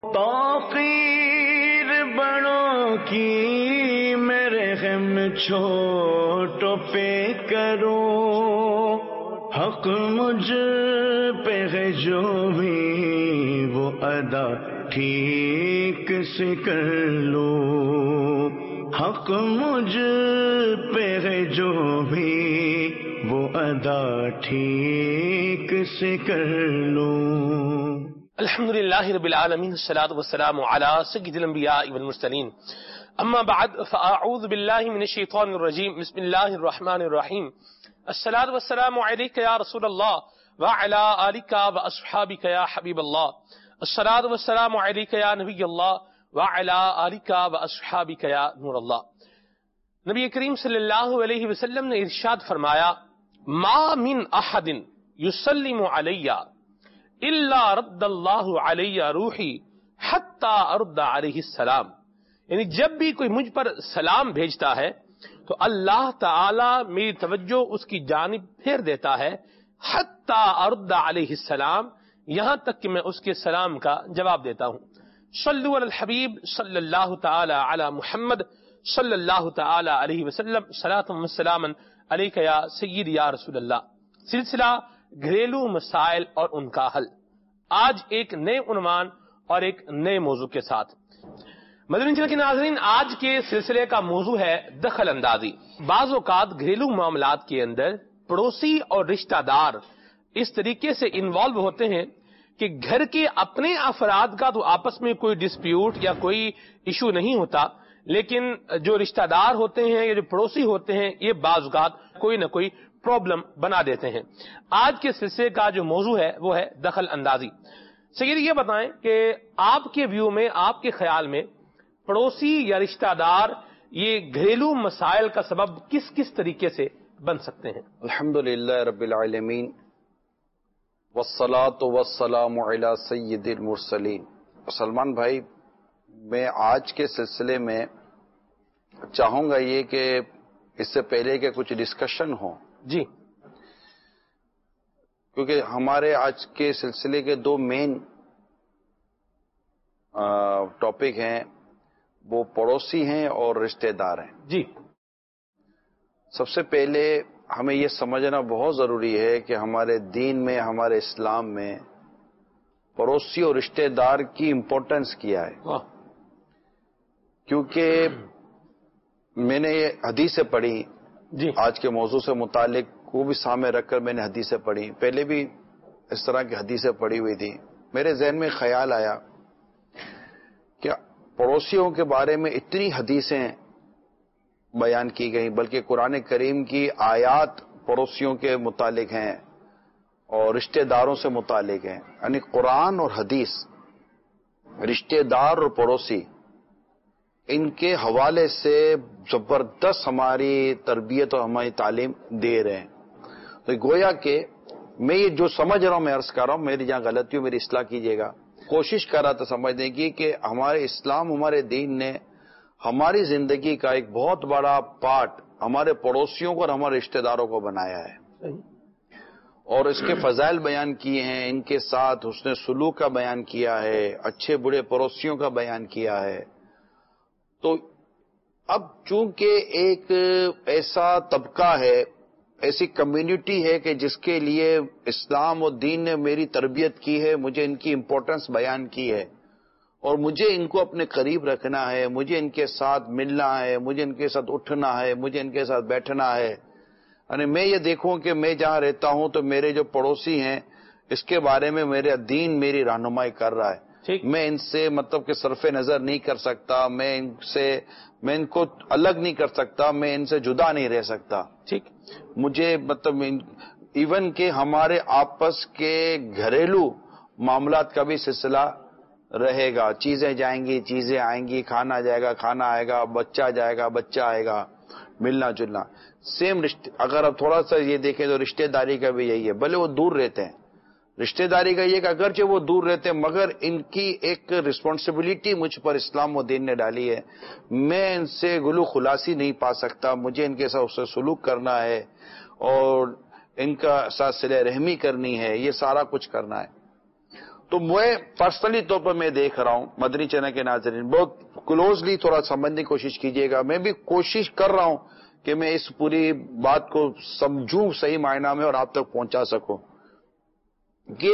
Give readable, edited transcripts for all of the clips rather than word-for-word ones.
تاخیر بڑوں کی میرے غم چھوٹوں پہ کرو، حق مجھ پہ ہے جو بھی وہ ادا ٹھیک سے کر لو، حق مجھ پہ ہے جو بھی وہ ادا ٹھیک سے کر لو۔ الحمدللہ رب العالمین، الصلاۃ والسلام علی سید الانبیاء والمرسلین، اما بعد فاعوذ باللہ من الشیطان الرجیم، بسم اللہ الرحمن الرحیم، الصلاۃ والسلام علیک یا رسول اللہ وعلی آلک واصحابک یا حبیب اللہ، الصلاۃ والسلام علیک یا نبی اللہ وعلی آلک واصحابک یا نور اللہ۔ نبی کریم صلی اللہ علیہ وسلم نے ارشاد فرمایا، ما من احد یسلم علی الا رد اللہ علیہ روحی حتی ارد علیہ السلام، یعنی جب بھی کوئی مجھ پر سلام بھیجتا ہے تو اللہ تعالی میری توجہ اس کی جانب پھیر دیتا ہے، حتی ارد علیہ السلام، یہاں تک کہ میں اس کے سلام کا جواب دیتا ہوں۔ صلو علی الحبیب صلی اللہ تعالی علی محمد صلی اللہ تعالی علیہ وسلم، صلاۃ و سلاما علیک یا سید یا رسول اللہ۔ سلسلہ گھریلو مسائل اور ان کا حل، آج ایک نئے عنوان اور ایک نئے موضوع کے ساتھ۔ مدنی چینل کے ناظرین، آج کے سلسلے کا موضوع ہے دخل اندازی۔ بعض اوقات گھریلو معاملات کے اندر پڑوسی اور رشتہ دار اس طریقے سے انوالو ہوتے ہیں کہ گھر کے اپنے افراد کا تو آپس میں کوئی ڈسپیوٹ یا کوئی ایشو نہیں ہوتا، لیکن جو رشتہ دار ہوتے ہیں یا جو پڑوسی ہوتے ہیں یہ بعض اوقات کوئی نہ کوئی پرابلم بنا دیتے ہیں۔ آج کے سلسلے کا جو موضوع ہے وہ ہے دخل اندازی۔ سید یہ بتائیں کہ آپ کے ویو میں، آپ کے خیال میں پڑوسی یا رشتہ دار یہ گھریلو مسائل کا سبب کس کس طریقے سے بن سکتے ہیں؟ الحمدللہ رب العالمین، والصلاة والسلام علی سید المرسلین۔ سلمان بھائی، میں آج کے سلسلے میں چاہوں گا یہ کہ اس سے پہلے کہ کچھ ڈسکشن ہو جی، کیونکہ ہمارے آج کے سلسلے کے دو مین ٹاپک ہیں، وہ پڑوسی ہیں اور رشتہ دار ہیں۔ جی، سب سے پہلے ہمیں یہ سمجھنا بہت ضروری ہے کہ ہمارے دین میں، ہمارے اسلام میں پڑوسی اور رشتہ دار کی امپورٹنس کیا ہے۔ کیونکہ میں نے یہ حدیثیں پڑھی، جی، آج کے موضوع سے متعلق وہ بھی سامنے رکھ کر میں نے حدیثیں پڑھی، پہلے بھی اس طرح کی حدیثیں پڑھی ہوئی تھی۔ میرے ذہن میں خیال آیا کہ پڑوسیوں کے بارے میں اتنی حدیثیں بیان کی گئی، بلکہ قرآن کریم کی آیات پڑوسیوں کے متعلق ہیں اور رشتہ داروں سے متعلق ہیں، یعنی قرآن اور حدیث رشتہ دار اور پڑوسی ان کے حوالے سے زبردست ہماری تربیت اور ہماری تعلیم دے رہے ہیں۔ تو گویا کہ میں یہ جو سمجھ رہا ہوں، میں عرض کر رہا ہوں، میری جہاں غلطی ہو میری اصلاح کیجیے گا، کوشش کر رہا تھا سمجھنے کی کہ ہمارے اسلام، ہمارے دین نے ہماری زندگی کا ایک بہت بڑا پارٹ ہمارے پڑوسیوں کو اور ہمارے رشتہ داروں کو بنایا ہے، اور اس کے فضائل بیان کیے ہیں، ان کے ساتھ حسن سلوک کا بیان کیا ہے، اچھے برے پڑوسیوں کا بیان کیا ہے۔ تو اب چونکہ ایک ایسا طبقہ ہے، ایسی کمیونٹی ہے کہ جس کے لیے اسلام اور دین نے میری تربیت کی ہے، مجھے ان کی امپورٹنس بیان کی ہے، اور مجھے ان کو اپنے قریب رکھنا ہے، مجھے ان کے ساتھ ملنا ہے، مجھے ان کے ساتھ اٹھنا ہے، مجھے ان کے ساتھ بیٹھنا ہے۔ یعنی میں یہ دیکھوں کہ میں جہاں رہتا ہوں تو میرے جو پڑوسی ہیں اس کے بارے میں میرا دین میری رہنمائی کر رہا ہے۔ میں ان سے مطلب کہ صرف نظر نہیں کر سکتا، میں ان کو الگ نہیں کر سکتا، میں ان سے جدا نہیں رہ سکتا۔ ٹھیک، مجھے مطلب ایون کہ ہمارے آپس کے گھریلو معاملات کا بھی سلسلہ رہے گا، چیزیں جائیں گی، چیزیں آئیں گی، کھانا جائے گا، کھانا آئے گا، بچہ جائے گا، بچہ آئے گا، ملنا جلنا سیم رشتے۔ اگر اب تھوڑا سا یہ دیکھیں تو رشتہ داری کا بھی یہی ہے، بھلے وہ دور رہتے ہیں، رشتہ داری کا یہ کہ اگرچہ وہ دور رہتے ہیں مگر ان کی ایک رسپانسبلٹی مجھ پر اسلام و دین نے ڈالی ہے، میں ان سے گلو خلاصی نہیں پا سکتا، مجھے ان کے ساتھ اس سے سلوک کرنا ہے اور ان کا ساتھ صلہ رحمی کرنی ہے، یہ سارا کچھ کرنا ہے۔ تو میں پرسنلی طور پر میں دیکھ رہا ہوں، مدنی چینل کے ناظرین بہت کلوزلی تھوڑا سمجھنے کی کوشش کیجیے گا. میں بھی کوشش کر رہا ہوں کہ میں اس پوری بات کو سمجھوں صحیح معنی میں اور آپ تک پہنچا سکوں. کہ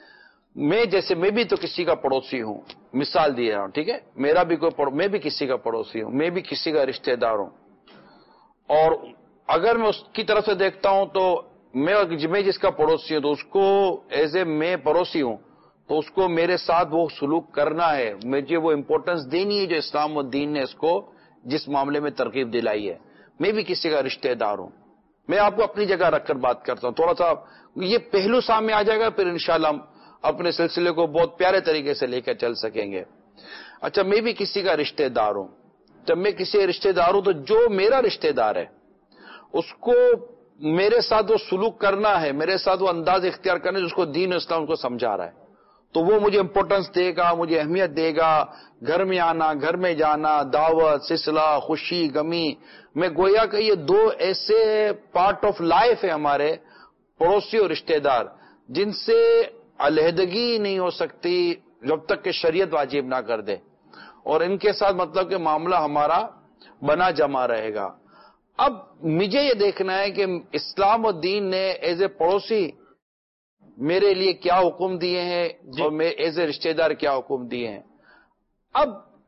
میں بھی تو کسی کا پڑوسی ہوں، مثال دے رہا ہوں، ٹھیک ہے. میں بھی کسی کا پڑوسی ہوں، میں بھی کسی کا رشتہ دار ہوں. اور اگر میں اس کی طرف سے دیکھتا ہوں تو میں جس کا پڑوسی ہوں تو اس کو ایز اے میں پڑوسی ہوں تو اس کو میرے ساتھ وہ سلوک کرنا ہے، مجھے وہ امپورٹنس دینی ہے جو اسلام و دین نے اس کو جس معاملے میں ترغیب دلائی ہے. میں بھی کسی کا رشتہ دار ہوں. میں آپ کو اپنی جگہ رکھ کر بات کرتا ہوں، تھوڑا سا یہ پہلو سامنے آ جائے گا، پھر انشاءاللہ ہم اپنے سلسلے کو بہت پیارے طریقے سے لے کر چل سکیں گے. اچھا، میں بھی کسی کا رشتہ دار ہوں. جب میں کسی رشتہ دار ہوں تو جو میرا رشتہ دار ہے اس کو میرے ساتھ وہ سلوک کرنا ہے، میرے ساتھ وہ انداز اختیار کرنا ہے جس کو دین و اسلام کو سمجھا رہا ہے، تو وہ مجھے امپورٹنس دے گا، مجھے اہمیت دے گا. گھر میں آنا، گھر میں جانا، دعوت، سلسلہ، خوشی، غمی، میں گویا کہ یہ دو ایسے پارٹ آف لائف ہے ہمارے پڑوسی اور رشتہ دار جن سے علیحدگی نہیں ہو سکتی جب تک کہ شریعت واجب نہ کر دے، اور ان کے ساتھ مطلب کہ معاملہ ہمارا بنا جمع رہے گا. اب مجھے یہ دیکھنا ہے کہ اسلام و دین نے ایز اے پڑوسی میرے لیے کیا حکم دیے ہیں اور میں ایز اے رشتہ دار کیا حکم دیے ہیں. اب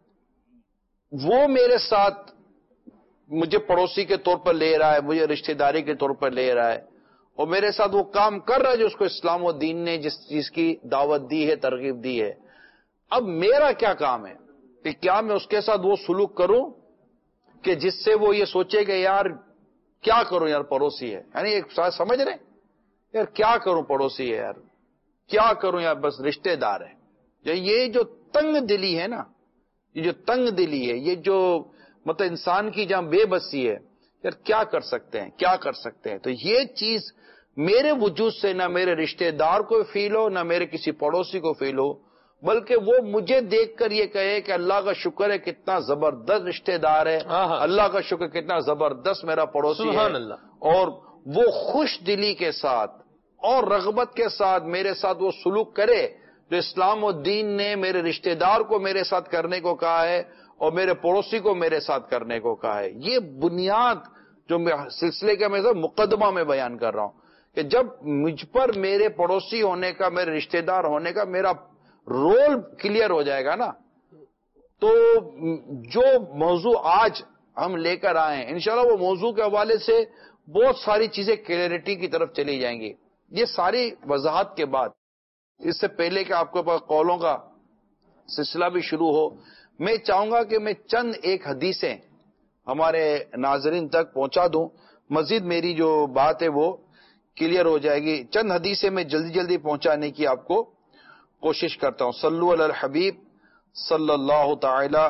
وہ میرے ساتھ مجھے پڑوسی کے طور پر لے رہا ہے، مجھے رشتہ داری کے طور پر لے رہا ہے، اور میرے ساتھ وہ کام کر رہا ہے جو اس کو اسلام و دین نے جس چیز کی دعوت دی ہے، ترغیب دی ہے. اب میرا کیا کام ہے کہ کیا میں اس کے ساتھ وہ سلوک کروں کہ جس سے وہ یہ سوچے کہ یار کیا کروں، یار پڑوسی ہے، یعنی ایک سمجھ رہے یار کیا کروں، پڑوسی ہے یار کیا کروں، یار بس رشتہ دار ہے. یہ جو تنگ دلی ہے نا، یہ جو تنگ دلی ہے، یہ جو مطلب انسان کی جہاں بے بسی ہے، یار کیا کر سکتے ہیں، کیا کر سکتے ہیں. تو یہ چیز میرے وجود سے نہ میرے رشتہ دار کو فیل ہو، نہ میرے کسی پڑوسی کو فیل ہو، بلکہ وہ مجھے دیکھ کر یہ کہے کہ اللہ کا شکر ہے کتنا زبردست رشتہ دار ہے، اللہ کا شکر کتنا زبردست میرا پڑوسی ہے. اور وہ خوش دلی کے ساتھ اور رغبت کے ساتھ میرے ساتھ وہ سلوک کرے جو اسلام و دین نے میرے رشتہ دار کو میرے ساتھ کرنے کو کہا ہے اور میرے پڑوسی کو میرے ساتھ کرنے کو کہا ہے. یہ بنیاد جو میں سلسلے کا میں مقدمہ میں بیان کر رہا ہوں کہ جب مجھ پر میرے پڑوسی ہونے کا، میرے رشتہ دار ہونے کا میرا رول کلیئر ہو جائے گا نا، تو جو موضوع آج ہم لے کر آئے ہیں انشاءاللہ وہ موضوع کے حوالے سے بہت ساری چیزیں کلیئرٹی کی طرف چلی جائیں گی. یہ ساری وضاحت کے بعد، اس سے پہلے کہ آپ کے پاس قولوں کا سلسلہ بھی شروع ہو، میں چاہوں گا کہ میں چند ایک حدیثیں ہمارے ناظرین تک پہنچا دوں. مزید میری جو بات ہے وہ کلیئر ہو جائے گی. چند حدیثیں میں جلدی جلدی پہنچانے کی آپ کو کوشش کرتا ہوں. صلو علی الحبیب صلی اللہ تعالی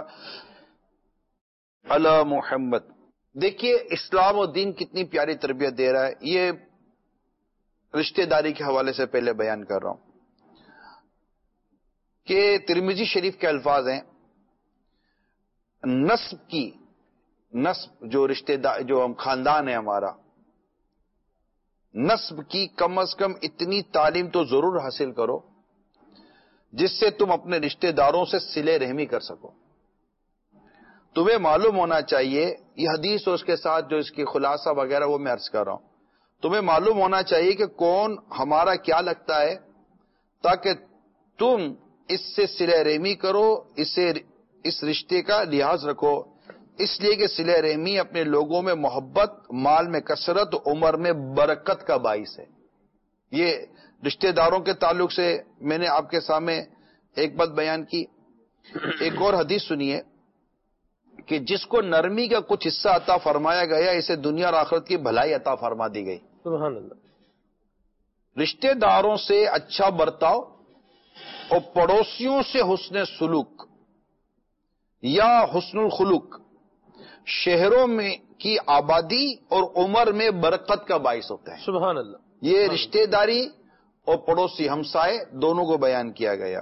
علی محمد. دیکھیے اسلام و دین کتنی پیاری تربیت دے رہا ہے. یہ رشتہ داری کے حوالے سے پہلے بیان کر رہا ہوں کہ ترمذی شریف کے الفاظ ہیں، نسب جو رشتہ دار جو ہم خاندان ہے ہمارا، نسب کی کم از کم اتنی تعلیم تو ضرور حاصل کرو جس سے تم اپنے رشتہ داروں سے صلہ رحمی کر سکو. تمہیں معلوم ہونا چاہیے، یہ حدیث اور اس کے ساتھ جو اس کی خلاصہ وغیرہ وہ میں عرض کر رہا ہوں، تمہیں معلوم ہونا چاہیے کہ کون ہمارا کیا لگتا ہے تاکہ تم اس سے صلہ رحمی کرو، اس رشتے کا لحاظ رکھو، اس لیے کہ صلہ رحمی اپنے لوگوں میں محبت، مال میں کثرت، عمر میں برکت کا باعث ہے. یہ رشتہ داروں کے تعلق سے میں نے آپ کے سامنے ایک بات بیان کی. ایک اور حدیث سنیے کہ جس کو نرمی کا کچھ حصہ عطا فرمایا گیا اسے دنیا اور آخرت کی بھلائی عطا فرما دی گئی. سبحان اللہ. رشتہ داروں سے اچھا برتاؤ اور پڑوسیوں سے حسن سلوک یا حسن الخلق شہروں میں کی آبادی اور عمر میں برکت کا باعث ہوتا ہے. سبحان اللہ. یہ رشتہ داری اور پڑوسی ہمسائے دونوں کو بیان کیا گیا.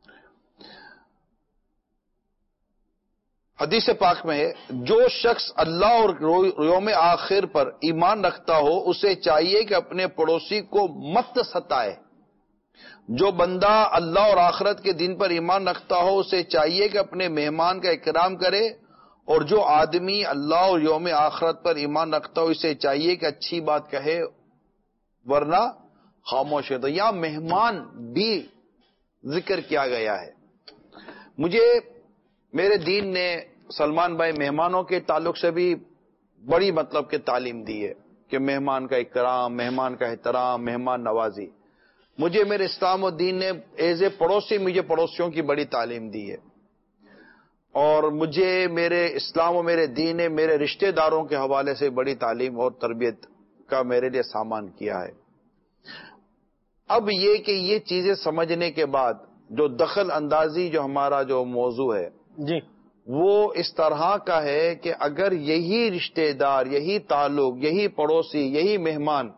حدیث پاک میں ہے، جو شخص اللہ اور یوم آخر پر ایمان رکھتا ہو اسے چاہیے کہ اپنے پڑوسی کو مت ستائے جو بندہ اللہ اور آخرت کے دن پر ایمان رکھتا ہو اسے چاہیے کہ اپنے مہمان کا اکرام کرے، اور جو آدمی اللہ اور یوم آخرت پر ایمان رکھتا ہو اسے چاہیے کہ اچھی بات کہے ورنہ خاموش ہے۔ تو یہاں مہمان بھی ذکر کیا گیا ہے۔ مجھے میرے دین نے سلمان بھائی مہمانوں کے تعلق سے بھی بڑی مطلب کہ تعلیم دی ہے کہ مہمان کا اکرام، مہمان کا احترام، مہمان نوازی۔ مجھے میرے اسلام و دین نے ایز اے پڑوسی مجھے پڑوسیوں کی بڑی تعلیم دی ہے، اور مجھے میرے اسلام و میرے دین نے میرے رشتہ داروں کے حوالے سے بڑی تعلیم اور تربیت کا میرے لیے سامان کیا ہے۔ اب یہ کہ یہ چیزیں سمجھنے کے بعد جو دخل اندازی جو ہمارا جو موضوع ہے جی وہ اس طرح کا ہے کہ اگر یہی رشتہ دار، یہی تعلق، یہی پڑوسی، یہی مہمان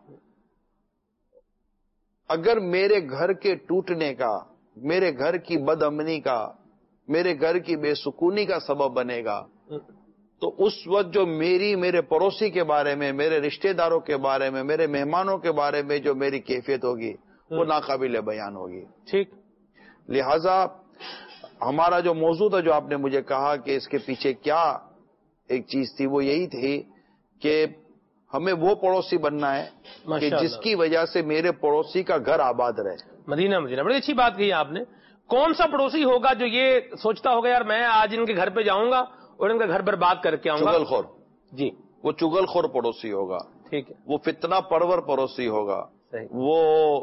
اگر میرے گھر کے ٹوٹنے کا، میرے گھر کی بد امنی کا، میرے گھر کی بے سکونی کا سبب بنے گا، تو اس وقت جو میرے پڑوسی کے بارے میں، میرے رشتہ داروں کے بارے میں، میرے مہمانوں کے بارے میں جو میری کیفیت ہوگی وہ ناقابل بیان ہوگی۔ ٹھیک۔ لہذا ہمارا جو موضوع تھا، جو آپ نے مجھے کہا کہ اس کے پیچھے کیا ایک چیز تھی، وہ یہی تھی کہ ہمیں وہ پڑوسی بننا ہے کہ جس کی وجہ سے میرے پڑوسی کا گھر آباد رہے۔ مدینہ بڑی اچھی بات کہی آپ نے۔ کون سا پڑوسی ہوگا جو یہ سوچتا ہوگا یار میں آج ان کے گھر پہ جاؤں گا اور ان کا گھر برباد کر کے آؤں گا؟ چغل خور، جی وہ چغل خور پڑوسی ہوگا، ٹھیک ہے، وہ فتنہ پرور پڑوسی ہوگا، صحیح، وہ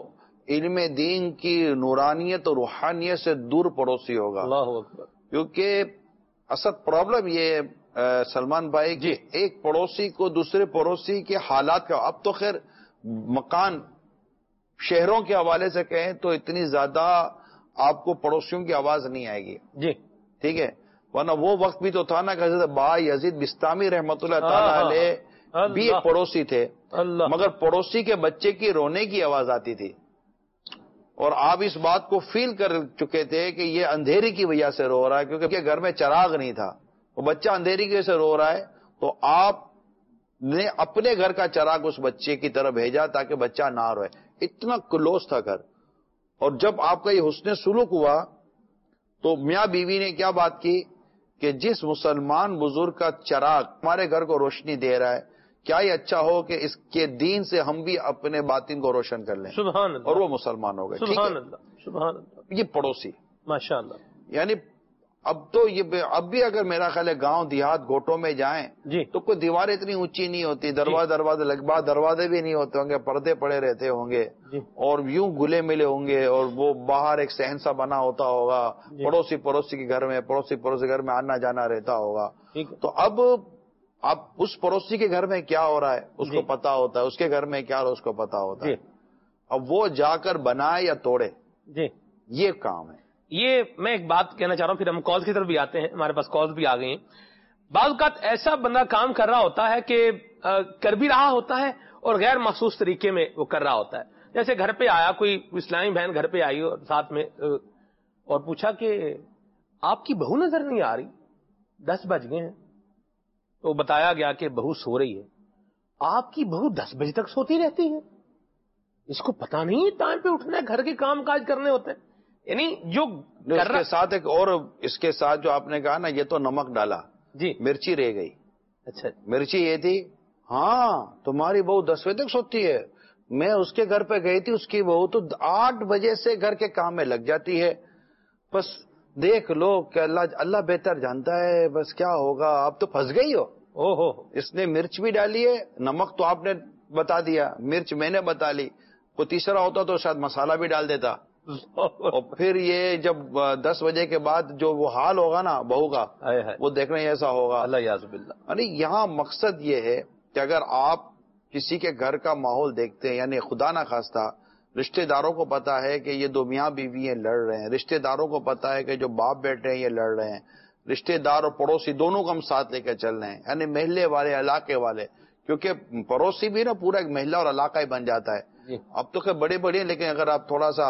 علم دین کی نورانیت اور روحانیت سے دور پڑوسی ہوگا۔ اللہ اکبر۔ کیونکہ اصل پرابلم یہ سلمان بھائی کہ ایک پڑوسی کو دوسرے پڑوسی کے حالات کا، اب تو خیر مکان شہروں کے حوالے سے کہیں تو اتنی زیادہ آپ کو پڑوسیوں کی آواز نہیں آئے گی، جی ٹھیک ہے، ورنہ وہ وقت بھی تو تھا نا کہ حضرت با یزید بستامی رحمۃ اللہ تعالی علیہ بھی ایک پڑوسی تھے، مگر پڑوسی کے بچے کی رونے کی آواز آتی تھی، اور آپ اس بات کو فیل کر چکے تھے کہ یہ اندھیری کی وجہ سے رو رہا ہے، کیونکہ گھر میں چراغ نہیں تھا، وہ بچہ اندھیری کی وجہ سے رو رہا ہے، تو آپ نے اپنے گھر کا چراغ اس بچے کی طرف بھیجا تاکہ بچہ نہ روئے۔ اتنا کلوز تھا گھر۔ اور جب آپ کا یہ حسن سلوک ہوا تو میاں بیوی نے کیا بات کی کہ جس مسلمان بزرگ کا چراغ ہمارے گھر کو روشنی دے رہا ہے، کیا یہ اچھا ہو کہ اس کے دین سے ہم بھی اپنے باطن کو روشن کر لیں، سبحان اللہ، اور وہ مسلمان ہو گئے۔ سبحان اللہ، سبحان اللہ۔ یہ پڑوسی ماشاء اللہ۔ یعنی اب تو یہ اب بھی اگر میرا خیال ہے گاؤں دیہات گھوٹوں میں جائیں جی تو کوئی دیواریں اتنی اونچی نہیں ہوتی، دروازے لگبا دروازے بھی نہیں ہوتے ہوں گے، پردے پڑے رہتے ہوں گے، جی اور یوں گلے ملے ہوں گے، اور وہ باہر ایک صحن سا بنا ہوتا ہوگا، پڑوسی کے گھر میں، پڑوسی گھر میں آنا جانا رہتا ہوگا۔ تو اب اس پڑوسی کے گھر میں کیا ہو رہا ہے اس کو پتا ہوتا ہے، اس کے گھر میں کیا ہو رہا ہے اس کو پتا ہوتا ہے۔ اب وہ جا کر بنائے یا توڑے، جی یہ کام ہے۔ یہ میں ایک بات کہنا چاہ رہا ہوں، پھر ہم کالز کی طرف بھی آتے ہیں، ہمارے پاس کالز بھی آ گئی ہیں۔ بعض اوقات ایسا بندہ کام کر رہا ہوتا ہے کہ کر بھی رہا ہوتا ہے اور غیر محسوس طریقے میں وہ کر رہا ہوتا ہے۔ جیسے گھر پہ آیا کوئی اسلامی بہن، گھر پہ آئی اور ساتھ میں اور پوچھا کہ آپ کی بہو نظر نہیں آ رہی، 10 بج گئے ہیں، تو بتایا گیا کہ بہو سو رہی ہے۔ آپ کی بہو 10 بجے تک سوتی رہتی ہے، اس کو پتا نہیں ٹائم پہ اٹھنا ہے، گھر کے کام کاج کرنے ہوتے ہیں۔ یعنی جو اس کے ساتھ ایک اور، اس کے ساتھ جو آپ نے کہا نا، یہ تو نمک ڈالا، جی مرچی رہ گئی۔ اچھا، مرچی یہ تھی، ہاں تمہاری بہو 10 بجے تک سوتی ہے، میں اس کے گھر پہ گئی تھی، اس کی بہو تو 8 بجے سے گھر کے کام میں لگ جاتی ہے، بس دیکھ لو کہ اللہ بہتر جانتا ہے بس کیا ہوگا، اب تو پھنس گئی ہو۔ اس نے مرچ بھی ڈالی ہے، نمک تو آپ نے بتا دیا، مرچ میں نے بتا لی، کوئی تیسرا ہوتا تو شاید مسالہ بھی ڈال دیتا۔ اور پھر یہ جب 10 بجے کے بعد جو وہ حال ہوگا نا بہو کا، وہ دیکھنا ایسا ہوگا، اللہ یعذ باللہ۔ یعنی یہاں مقصد یہ ہے کہ اگر آپ کسی کے گھر کا ماحول دیکھتے ہیں، یعنی خدا نہ خواستہ رشتہ داروں کو پتا ہے کہ یہ 2 میاں بیوی ہیں لڑ رہے ہیں، رشتہ داروں کو پتا ہے کہ جو باپ بیٹے ہیں یہ لڑ رہے ہیں، رشتہ دار اور پڑوسی دونوں کو ہم ساتھ لے کے چل رہے ہیں، یعنی محلے والے، علاقے والے، کیونکہ پڑوسی بھی نا پورا ایک محلہ اور علاقہ ہی بن جاتا ہے۔ اب تو خیر بڑے بڑے ہیں، لیکن اگر آپ تھوڑا سا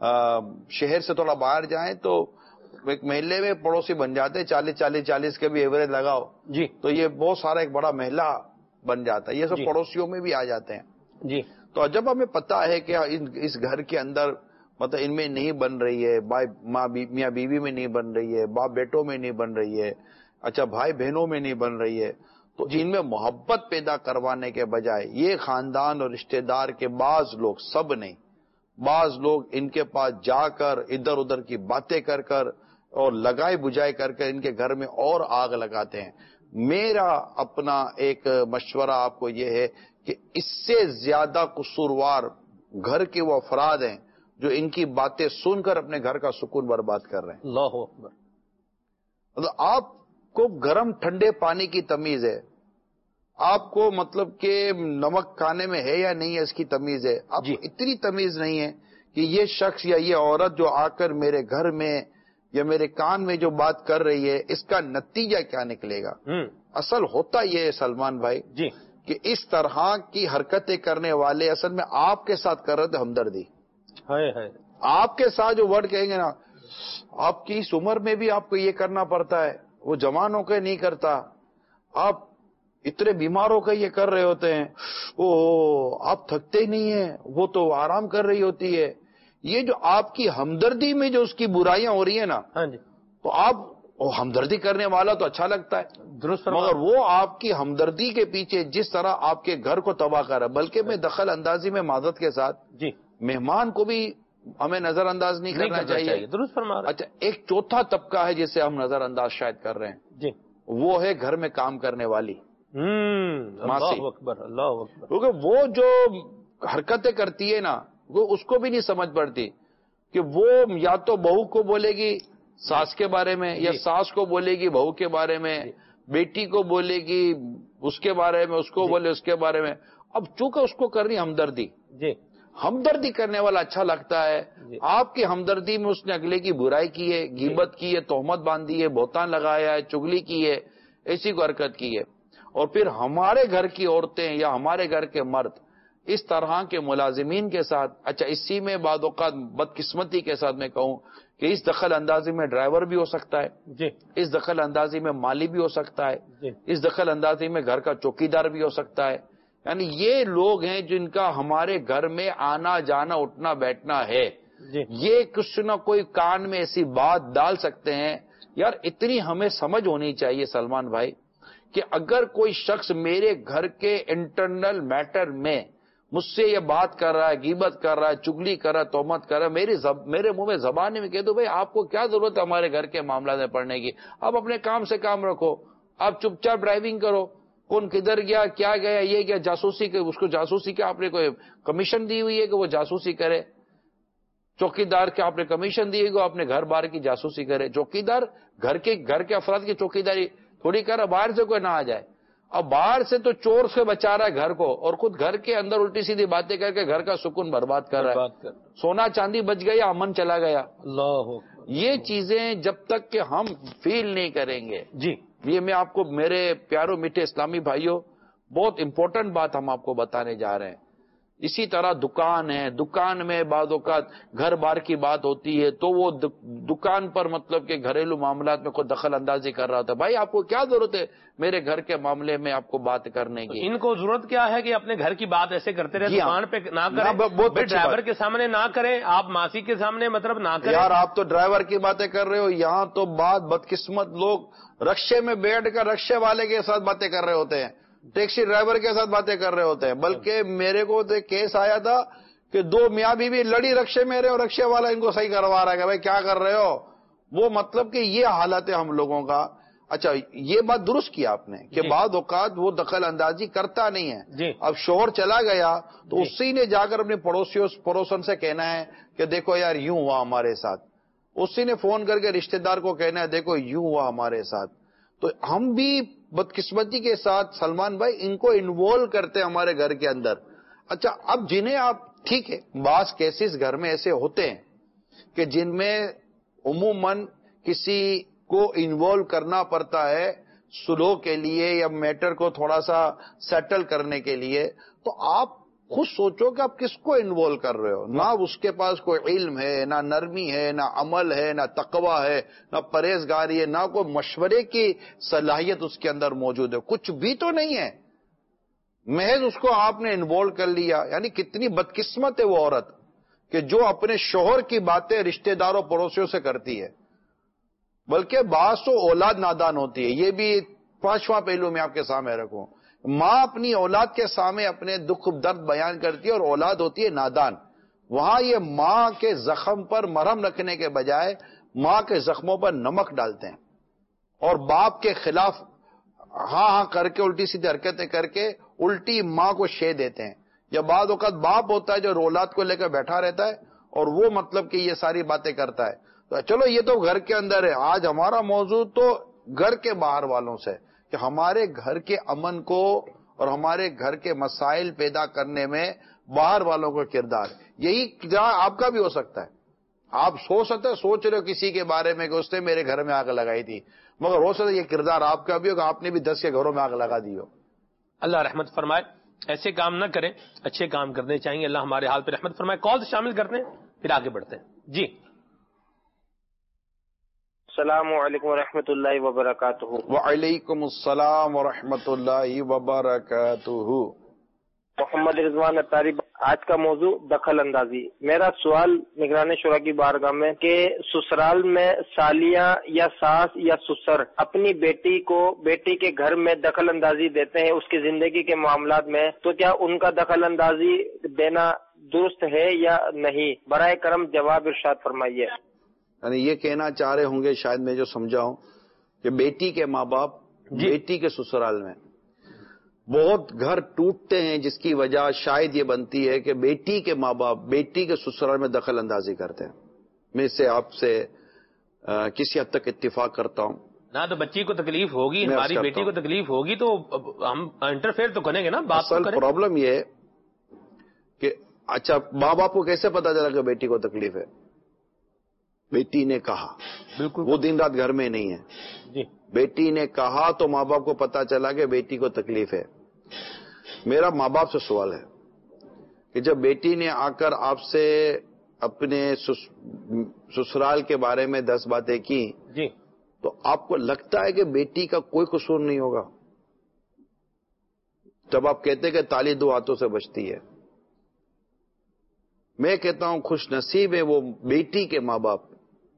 شہر سے تھوڑا باہر جائیں تو ایک محلے میں پڑوسی بن جاتے ہیں، 40 کے بھی ایوریج لگاؤ جی، تو یہ بہت سارا ایک بڑا محلہ بن جاتا ہے، یہ سب پڑوسیوں میں بھی آ جاتے ہیں۔ جی، تو جب ہمیں پتا ہے کہ اس گھر کے اندر مطلب ان میں نہیں بن رہی ہے، میاں بیوی میں نہیں بن رہی ہے، باپ بیٹوں میں نہیں بن رہی ہے، اچھا بھائی بہنوں میں نہیں بن رہی ہے، تو ان میں محبت پیدا کروانے کے بجائے یہ خاندان اور رشتہ دار کے بعض لوگ، سب نہیں، بعض لوگ ان کے پاس جا کر ادھر ادھر کی باتیں کر کر اور لگائی بجھائی کر کر ان کے گھر میں اور آگ لگاتے ہیں۔ میرا اپنا ایک مشورہ آپ کو یہ ہے کہ اس سے زیادہ قصوروار گھر کے وہ افراد ہیں جو ان کی باتیں سن کر اپنے گھر کا سکون برباد کر رہے ہیں۔ اللہ اکبر۔ مطلب آپ کو گرم ٹھنڈے پانی کی تمیز ہے، آپ کو مطلب کہ نمک کھانے میں ہے یا نہیں ہے اس کی تمیز ہے، آپ کو اتنی تمیز نہیں ہے کہ یہ شخص یا یہ عورت جو آ کر میرے گھر میں یا میرے کان میں جو بات کر رہی ہے اس کا نتیجہ کیا نکلے گا۔ اصل ہوتا یہ ہے سلمان بھائی جی کہ اس طرح کی حرکتیں کرنے والے اصل میں آپ کے ساتھ کر رہے تھے ہمدردی، آپ کے ساتھ جو ورڈ کہیں گے نا، آپ کی اس عمر میں بھی آپ کو یہ کرنا پڑتا ہے، وہ جوان ہو کے نہیں کرتا، آپ اتنے بیمار ہو کے یہ کر رہے ہوتے ہیں، آپ تھکتے ہی نہیں ہیں، وہ تو آرام کر رہی ہوتی ہے۔ یہ جو آپ کی ہمدردی میں جو اس کی برائیاں ہو رہی ہیں نا، تو آپ ہمدردی کرنے والا تو اچھا لگتا ہے، درست، مگر وہ آپ کی ہمدردی کے پیچھے جس طرح آپ کے گھر کو تباہ کر رہا ہے، بلکہ میں دخل اندازی میں معذرت کے ساتھ مہمان کو بھی ہمیں نظر انداز نہیں کرنا چاہیے، درست فرما رہے۔ اچھا، ایک چوتھا طبقہ ہے جسے ہم نظر انداز شاید کر رہے ہیں، وہ ہے گھر میں کام کرنے والی ماسی۔ اللہ اکبر، اللہ اکبر۔ کیونکہ وہ جو حرکتیں کرتی ہے نا، وہ اس کو بھی نہیں سمجھ پڑتی کہ وہ یا تو بہو کو بولے گی ساس کے بارے میں، یا ساس کو بولے گی بہو کے بارے میں، بیٹی کو بولے گی اس کے بارے میں، اس کو بولے اس کے بارے میں۔ اب چونکہ اس کو کر رہی ہمدردی، ہمدردی کرنے والا اچھا لگتا ہے، آپ کی ہمدردی میں اس نے اگلے کی برائی کی ہے، غیبت کی ہے، تہمت باندھی ہے، بہتان لگایا ہے، چگلی کی ہے، ایسی کو حرکت کی ہے، اور پھر ہمارے گھر کی عورتیں یا ہمارے گھر کے مرد اس طرح کے ملازمین کے ساتھ، اچھا اسی میں بعض اوقات بدقسمتی کے ساتھ میں کہوں کہ اس دخل اندازی میں ڈرائیور بھی ہو سکتا ہے، اس دخل اندازی میں مالی بھی ہو سکتا ہے، اس دخل اندازی میں گھر کا چوکیدار بھی ہو سکتا ہے، یعنی یہ لوگ ہیں جن کا ہمارے گھر میں آنا جانا اٹھنا بیٹھنا ہے، یہ کچھ نہ کوئی کان میں ایسی بات ڈال سکتے ہیں۔ یار اتنی ہمیں سمجھ ہونی چاہیے سلمان بھائی کہ اگر کوئی شخص میرے گھر کے انٹرنل میٹر میں مجھ سے یہ بات کر رہا ہے، غیبت کر رہا ہے، چگلی کر رہا ہے، تہمت کر رہا ہے، میرے منہ میں زبان میں کہہ دو بھائی آپ کو کیا ضرورت ہے ہمارے گھر کے معاملات میں پڑھنے کی، آپ اپنے کام سے کام رکھو، آپ چپ چاپ ڈرائیونگ کرو، کون کدھر گیا کیا گیا یہ کیا جاسوسی کے، اس کو جاسوسی کے آپ نے کوئی کمیشن دی ہوئی ہے کہ وہ جاسوسی کرے، چوکیدار کے آپ نے کمیشن دی ہوئی اپنے گھر بار کی جاسوسی کرے، چوکیدار گھر کے افراد کی چوکیداری تھوڑی کر رہا، باہر سے کوئی نہ آ جائے، اب باہر سے تو چور سے بچا رہا ہے گھر کو، اور خود گھر کے اندر الٹی سیدھی باتیں کر کے گھر کا سکون برباد کر رہا ہے، سونا چاندی بچ گیا، امن چلا گیا۔ اللہ، یہ چیزیں جب تک کہ ہم فیل نہیں کریں گے، یہ میں آپ کو میرے پیاروں میٹھے اسلامی بھائیوں بہت امپورٹنٹ بات ہم آپ کو بتانے جا رہے ہیں۔ اسی طرح دکان ہے، دکان میں بعض اوقات گھر بار کی بات ہوتی ہے تو وہ دکان پر مطلب کہ گھریلو معاملات میں کوئی دخل اندازی کر رہا ہوتا ہے، بھائی آپ کو کیا ضرورت ہے میرے گھر کے معاملے میں آپ کو بات کرنے کی؟ ان کو ضرورت کیا ہے کہ اپنے گھر کی بات ایسے کرتے رہے، دکان پہ نہ کریں، ڈرائیور کے سامنے نہ کریں، آپ ماسی کے سامنے مطلب نہ کریں۔ یار آپ تو ڈرائیور کی باتیں کر رہے ہو، یہاں تو بدقسمت لوگ رکشے میں بیٹھ کر رکشے والے کے ساتھ باتیں کر رہے ہوتے ہیں، ٹیکسی ڈرائیور کے ساتھ باتیں کر رہے ہوتے ہیں، بلکہ میرے کو تو کیس آیا تھا کہ دو میاں بیوی لڑی رکشے میں رہے اور رکشے والا ان کو صحیح کروا رہا ہے کہ بھائی کیا کر رہے ہو، وہ مطلب کہ یہ حالت ہے ہم لوگوں کا۔ اچھا یہ بات درست کی آپ نے کہ بعض اوقات وہ دخل اندازی کرتا نہیں ہے، اب شوہر چلا گیا تو اسی نے جا کر اپنے پڑوسن سے کہنا ہے کہ دیکھو یار یوں ہوا ہمارے ساتھ، اسی نے فون کر کے رشتہ دار کو کہنا ہے دیکھو یوں ہوا ہمارے ساتھ، تو ہم بھی بدقسمتی کے ساتھ سلمان بھائی ان کو انوالو کرتے ہیں ہمارے گھر کے اندر۔ اچھا اب جنہیں آپ ٹھیک ہے بعض کیسز گھر میں ایسے ہوتے ہیں کہ جن میں عموماً کسی کو انوالو کرنا پڑتا ہے سلو کے لیے یا میٹر کو تھوڑا سا سیٹل کرنے کے لیے، تو آپ خود سوچو کہ آپ کس کو انوالو کر رہے ہو، نہ اس کے پاس کوئی علم ہے، نہ نرمی ہے، نہ عمل ہے، نہ تقوی ہے، نہ پرہیزگاری ہے، نہ کوئی مشورے کی صلاحیت اس کے اندر موجود ہے، کچھ بھی تو نہیں ہے، محض اس کو آپ نے انوالو کر لیا۔ یعنی کتنی بدقسمت ہے وہ عورت کہ جو اپنے شوہر کی باتیں رشتہ داروں پڑوسیوں سے کرتی ہے، بلکہ بعض تو اولاد نادان ہوتی ہے. یہ بھی پانچواں پہلو میں آپ کے سامنے رکھوں. ماں اپنی اولاد کے سامنے اپنے دکھ درد بیان کرتی ہے اور اولاد ہوتی ہے نادان. وہاں یہ ماں کے زخم پر مرہم رکھنے کے بجائے ماں کے زخموں پر نمک ڈالتے ہیں اور باپ کے خلاف ہاں ہاں کر کے الٹی سیدھی حرکتیں کر کے الٹی ماں کو شے دیتے ہیں. یا بعض اوقات باپ ہوتا ہے جو اولاد کو لے کر بیٹھا رہتا ہے اور وہ مطلب کہ یہ ساری باتیں کرتا ہے. تو چلو یہ تو گھر کے اندر ہے. آج ہمارا موضوع تو گھر کے باہر والوں سے، کہ ہمارے گھر کے امن کو اور ہمارے گھر کے مسائل پیدا کرنے میں باہر والوں کا کردار. یہی جہاں آپ کا بھی ہو سکتا ہے. آپ سوچ رہے ہو کسی کے بارے میں کہ اس نے میرے گھر میں آگ لگائی تھی، مگر ہو سکتا ہے یہ کردار آپ کا بھی ہو کہ آپ نے بھی 10 کے گھروں میں آگ لگا دی ہو. اللہ رحمت فرمائے. ایسے کام نہ کریں، اچھے کام کرنے چاہیے. اللہ ہمارے حال پہ رحمت فرمائے. کال شامل کرتے ہیں پھر آگے بڑھتے ہیں. جی السلام علیکم ورحمۃ اللہ وبرکاتہ. وعلیکم السلام ورحمۃ اللہ وبرکاتہ. محمد رضوان اتاری. آج کا موضوع دخل اندازی. میرا سوال نگران شورا کی بارگاہ میں کہ سسرال میں سالیاں یا ساس یا سسر اپنی بیٹی کے گھر میں دخل اندازی دیتے ہیں اس کی زندگی کے معاملات میں، تو کیا ان کا دخل اندازی دینا درست ہے یا نہیں؟ برائے کرم جواب ارشاد فرمائیے. یعنی یہ کہنا چاہ رہے ہوں گے شاید میں جو سمجھا ہوں کہ بیٹی کے ماں باپ بیٹی کے سسرال میں بہت گھر ٹوٹتے ہیں، جس کی وجہ شاید یہ بنتی ہے کہ بیٹی کے ماں باپ بیٹی کے سسرال میں دخل اندازی کرتے ہیں. میں اس سے آپ سے کسی حد تک اتفاق کرتا ہوں. نہ تو بچی کو تکلیف ہوگی، ہماری بیٹی کو تکلیف ہوگی تو ہم انٹرفیئر تو کریں گے نا. اصل پرابلم یہ ہے کہ اچھا ماں باپ کو کیسے پتا چلا کہ بیٹی کو تکلیف ہے؟ بیٹی نے کہا. بالکل وہ دن رات گھر میں نہیں ہے. جی بیٹی نے کہا تو ماں باپ کو پتا چلا کہ بیٹی کو تکلیف ہے. میرا ماں باپ سے سوال ہے کہ جب بیٹی نے آ کر آپ سے اپنے سسرال کے بارے میں 10 باتیں کی جی تو آپ کو لگتا ہے کہ بیٹی کا کوئی قصور نہیں ہوگا؟ جب آپ کہتے کہ تالی 2 ہاتھوں سے بجتی ہے، میں کہتا ہوں خوش نصیب ہے وہ بیٹی کے ماں باپ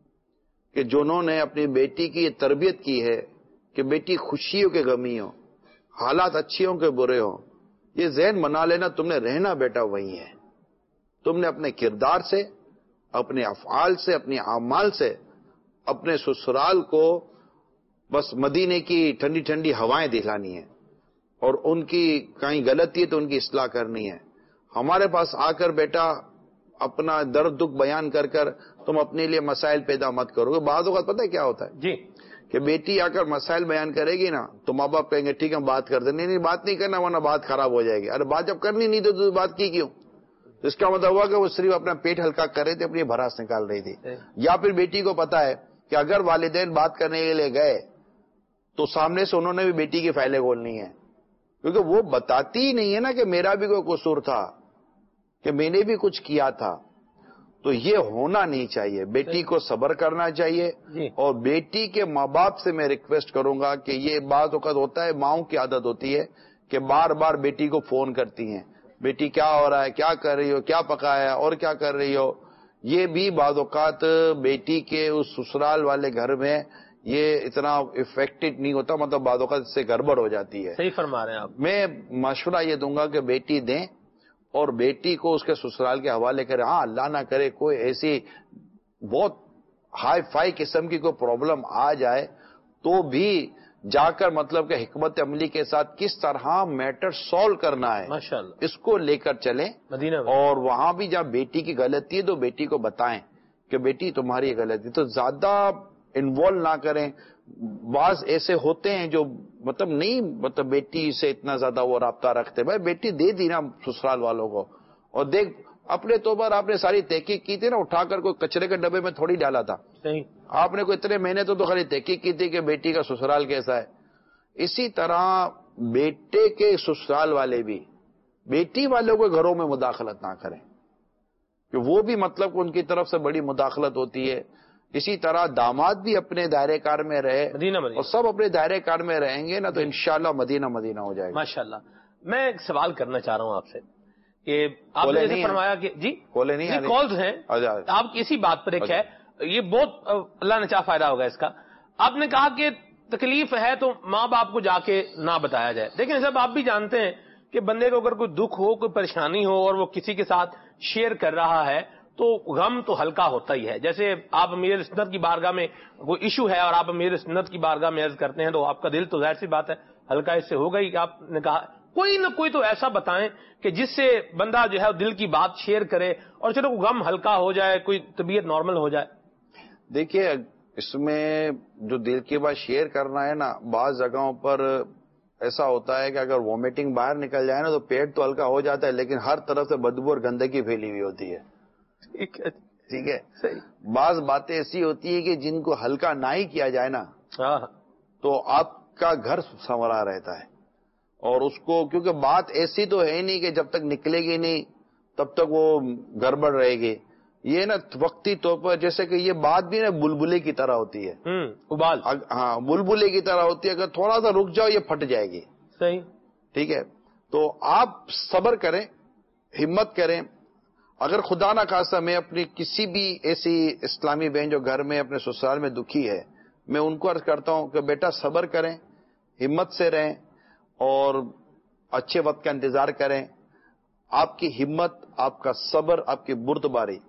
کہ جنہوں نے اپنی بیٹی کی یہ تربیت کی ہے کہ بیٹی خوشیوں کے غمی ہو، حالات اچھے ہوں کہ برے ہوں، یہ ذہن بنا لینا تم نے رہنا بیٹا وہی ہے. تم نے اپنے کردار سے، اپنے افعال سے، اپنے اعمال سے اپنے سسرال کو بس مدینے کی ٹھنڈی ٹھنڈی ہوائیں دکھانی ہے اور ان کی کہیں غلطی ہے تو ان کی اصلاح کرنی ہے. ہمارے پاس آ کر بیٹا اپنا درد دکھ بیان کر کر تم اپنے لیے مسائل پیدا مت کرو گے. بعض اوقات پتہ ہے کیا ہوتا ہے جی کہ بیٹی آ کر مسائل بیان کرے گی نا تو ماں باپ کہیں گے ٹھیک ہے بات کر دیں. نہیں بات نہیں کرنا ورنہ بات خراب ہو جائے گی. ارے بات جب کرنی نہیں تو بات کی کیوں؟ اس کا مطلب ہوا کہ وہ صرف اپنا پیٹ ہلکا کر رہے تھے، اپنی بھڑاس نکال رہی تھی. یا پھر بیٹی کو پتا ہے کہ اگر والدین بات کرنے کے لیے گئے تو سامنے سے انہوں نے بھی بیٹی کی فائلیں کھولنی ہے، کیونکہ وہ بتاتی ہی نہیں ہے نا کہ میرا بھی کوئی قصور تھا، کہ میں نے بھی کچھ کیا تھا. تو یہ ہونا نہیں چاہیے. بیٹی کو صبر کرنا چاہیے. اور بیٹی کے ماں باپ سے میں ریکویسٹ کروں گا کہ یہ بعض اوقات ہوتا ہے، ماؤں کی عادت ہوتی ہے کہ بار بار بیٹی کو فون کرتی ہیں، بیٹی کیا ہو رہا ہے، کیا کر رہی ہو، کیا پکایا اور کیا کر رہی ہو. یہ بھی بعض اوقات بیٹی کے اس سسرال والے گھر میں یہ اتنا افیکٹڈ نہیں ہوتا، مطلب بعض اوقات اس سے گڑبڑ ہو جاتی ہے. صحیح فرما رہے ہیں آپ. میں مشورہ یہ دوں گا کہ بیٹی دیں اور بیٹی کو اس کے سسرال کے حوالے کرے. ہاں اللہ نہ کرے کوئی ایسی بہت ہائی فائی قسم کی کوئی پرابلم آ جائے تو بھی جا کر مطلب کہ حکمت عملی کے ساتھ کس طرح میٹر سولو کرنا ہے ماشاءاللہ اس کو لے کر چلیں. مدینہ میں اور وہاں بھی جب بیٹی کی غلطی ہے تو بیٹی کو بتائیں کہ بیٹی تمہاری غلطی، تو زیادہ انوالو نہ کریں. بعض ایسے ہوتے ہیں جو مطلب بیٹی سے اتنا زیادہ وہ رابطہ رکھتے. بھائی بیٹی دے دی نا سسرال والوں کو، اور دیکھ اپنے طور پر آپ نے ساری تحقیق کی تھی نا، اٹھا کر کوئی کچرے کے ڈبے میں تھوڑی ڈالا تھا. صحیح. آپ نے کوئی اتنے مہینے تو خالی تحقیق کی تھی کہ بیٹی کا سسرال کیسا ہے. اسی طرح بیٹے کے سسرال والے بھی بیٹی والوں کے گھروں میں مداخلت نہ کریں کہ وہ بھی مطلب ان کی طرف سے بڑی مداخلت ہوتی ہے. اسی طرح داماد بھی اپنے دائرے کار میں رہے مدینہ اور سب اپنے دائرے کار میں رہیں گے نا تو انشاءاللہ مدینہ مدینہ ہو جائے گا. ماشاءاللہ. میں ایک سوال کرنا چاہ رہا ہوں آپ سے کہ آپ نے جیسے فرمایا کہ جی کولے نہیں کالز ہیں آپ کی اسی بات پر ایک ہے، یہ بہت اللہ نے چاہ فائدہ ہوگا اس کا. آپ نے کہا کہ تکلیف ہے تو ماں باپ کو جا کے نہ بتایا جائے. دیکھیں صاحب آپ بھی جانتے ہیں کہ بندے کو اگر کوئی دکھ ہو، کوئی پریشانی ہو اور وہ کسی کے ساتھ شیئر کر رہا ہے تو غم تو ہلکا ہوتا ہی ہے. جیسے آپ امیر سنت کی بارگاہ میں کوئی ایشو ہے اور آپ امیر سنت کی بارگاہ میں عرض کرتے ہیں تو آپ کا دل تو ظاہر سی بات ہے ہلکا اس سے ہوگا ہی. کہ آپ نے کہا کوئی نہ کوئی تو ایسا بتائیں کہ جس سے بندہ جو ہے دل کی بات شیئر کرے اور چلو غم ہلکا ہو جائے، کوئی طبیعت نارمل ہو جائے. دیکھیے اس میں جو دل کی بات شیئر کرنا ہے نا، بعض جگہوں پر ایسا ہوتا ہے کہ اگر وومیٹنگ باہر نکل جائے نا تو پیٹ تو ہلکا ہو جاتا ہے، لیکن ہر طرف سے بدبو اور گندگی پھیلی ہوئی ہوتی ہے. ٹھیک ہے. بعض باتیں ایسی ہوتی ہے کہ جن کو ہلکا نہ ہی کیا جائے نا تو آپ کا گھر سنورا رہتا ہے. اور اس کو کیونکہ بات ایسی تو ہے نہیں کہ جب تک نکلے گی نہیں تب تک وہ گڑبڑ رہے گی. یہ نا وقتی طور پر جیسے کہ یہ بات بھی نا بلبلے کی طرح ہوتی ہے، ابال. ہاں بلبلے کی طرح ہوتی ہے، اگر تھوڑا سا رک جاؤ یہ پھٹ جائے گی. صحیح. ٹھیک ہے. تو آپ صبر کریں، ہمت کریں. اگر خدا نہ خواستہ میں اپنی کسی بھی ایسی اسلامی بہن جو گھر میں اپنے سسرال میں دکھی ہے، میں ان کو عرض کرتا ہوں کہ بیٹا صبر کریں، ہمت سے رہیں اور اچھے وقت کا انتظار کریں. آپ کی ہمت، آپ کا صبر، آپ کی بردباری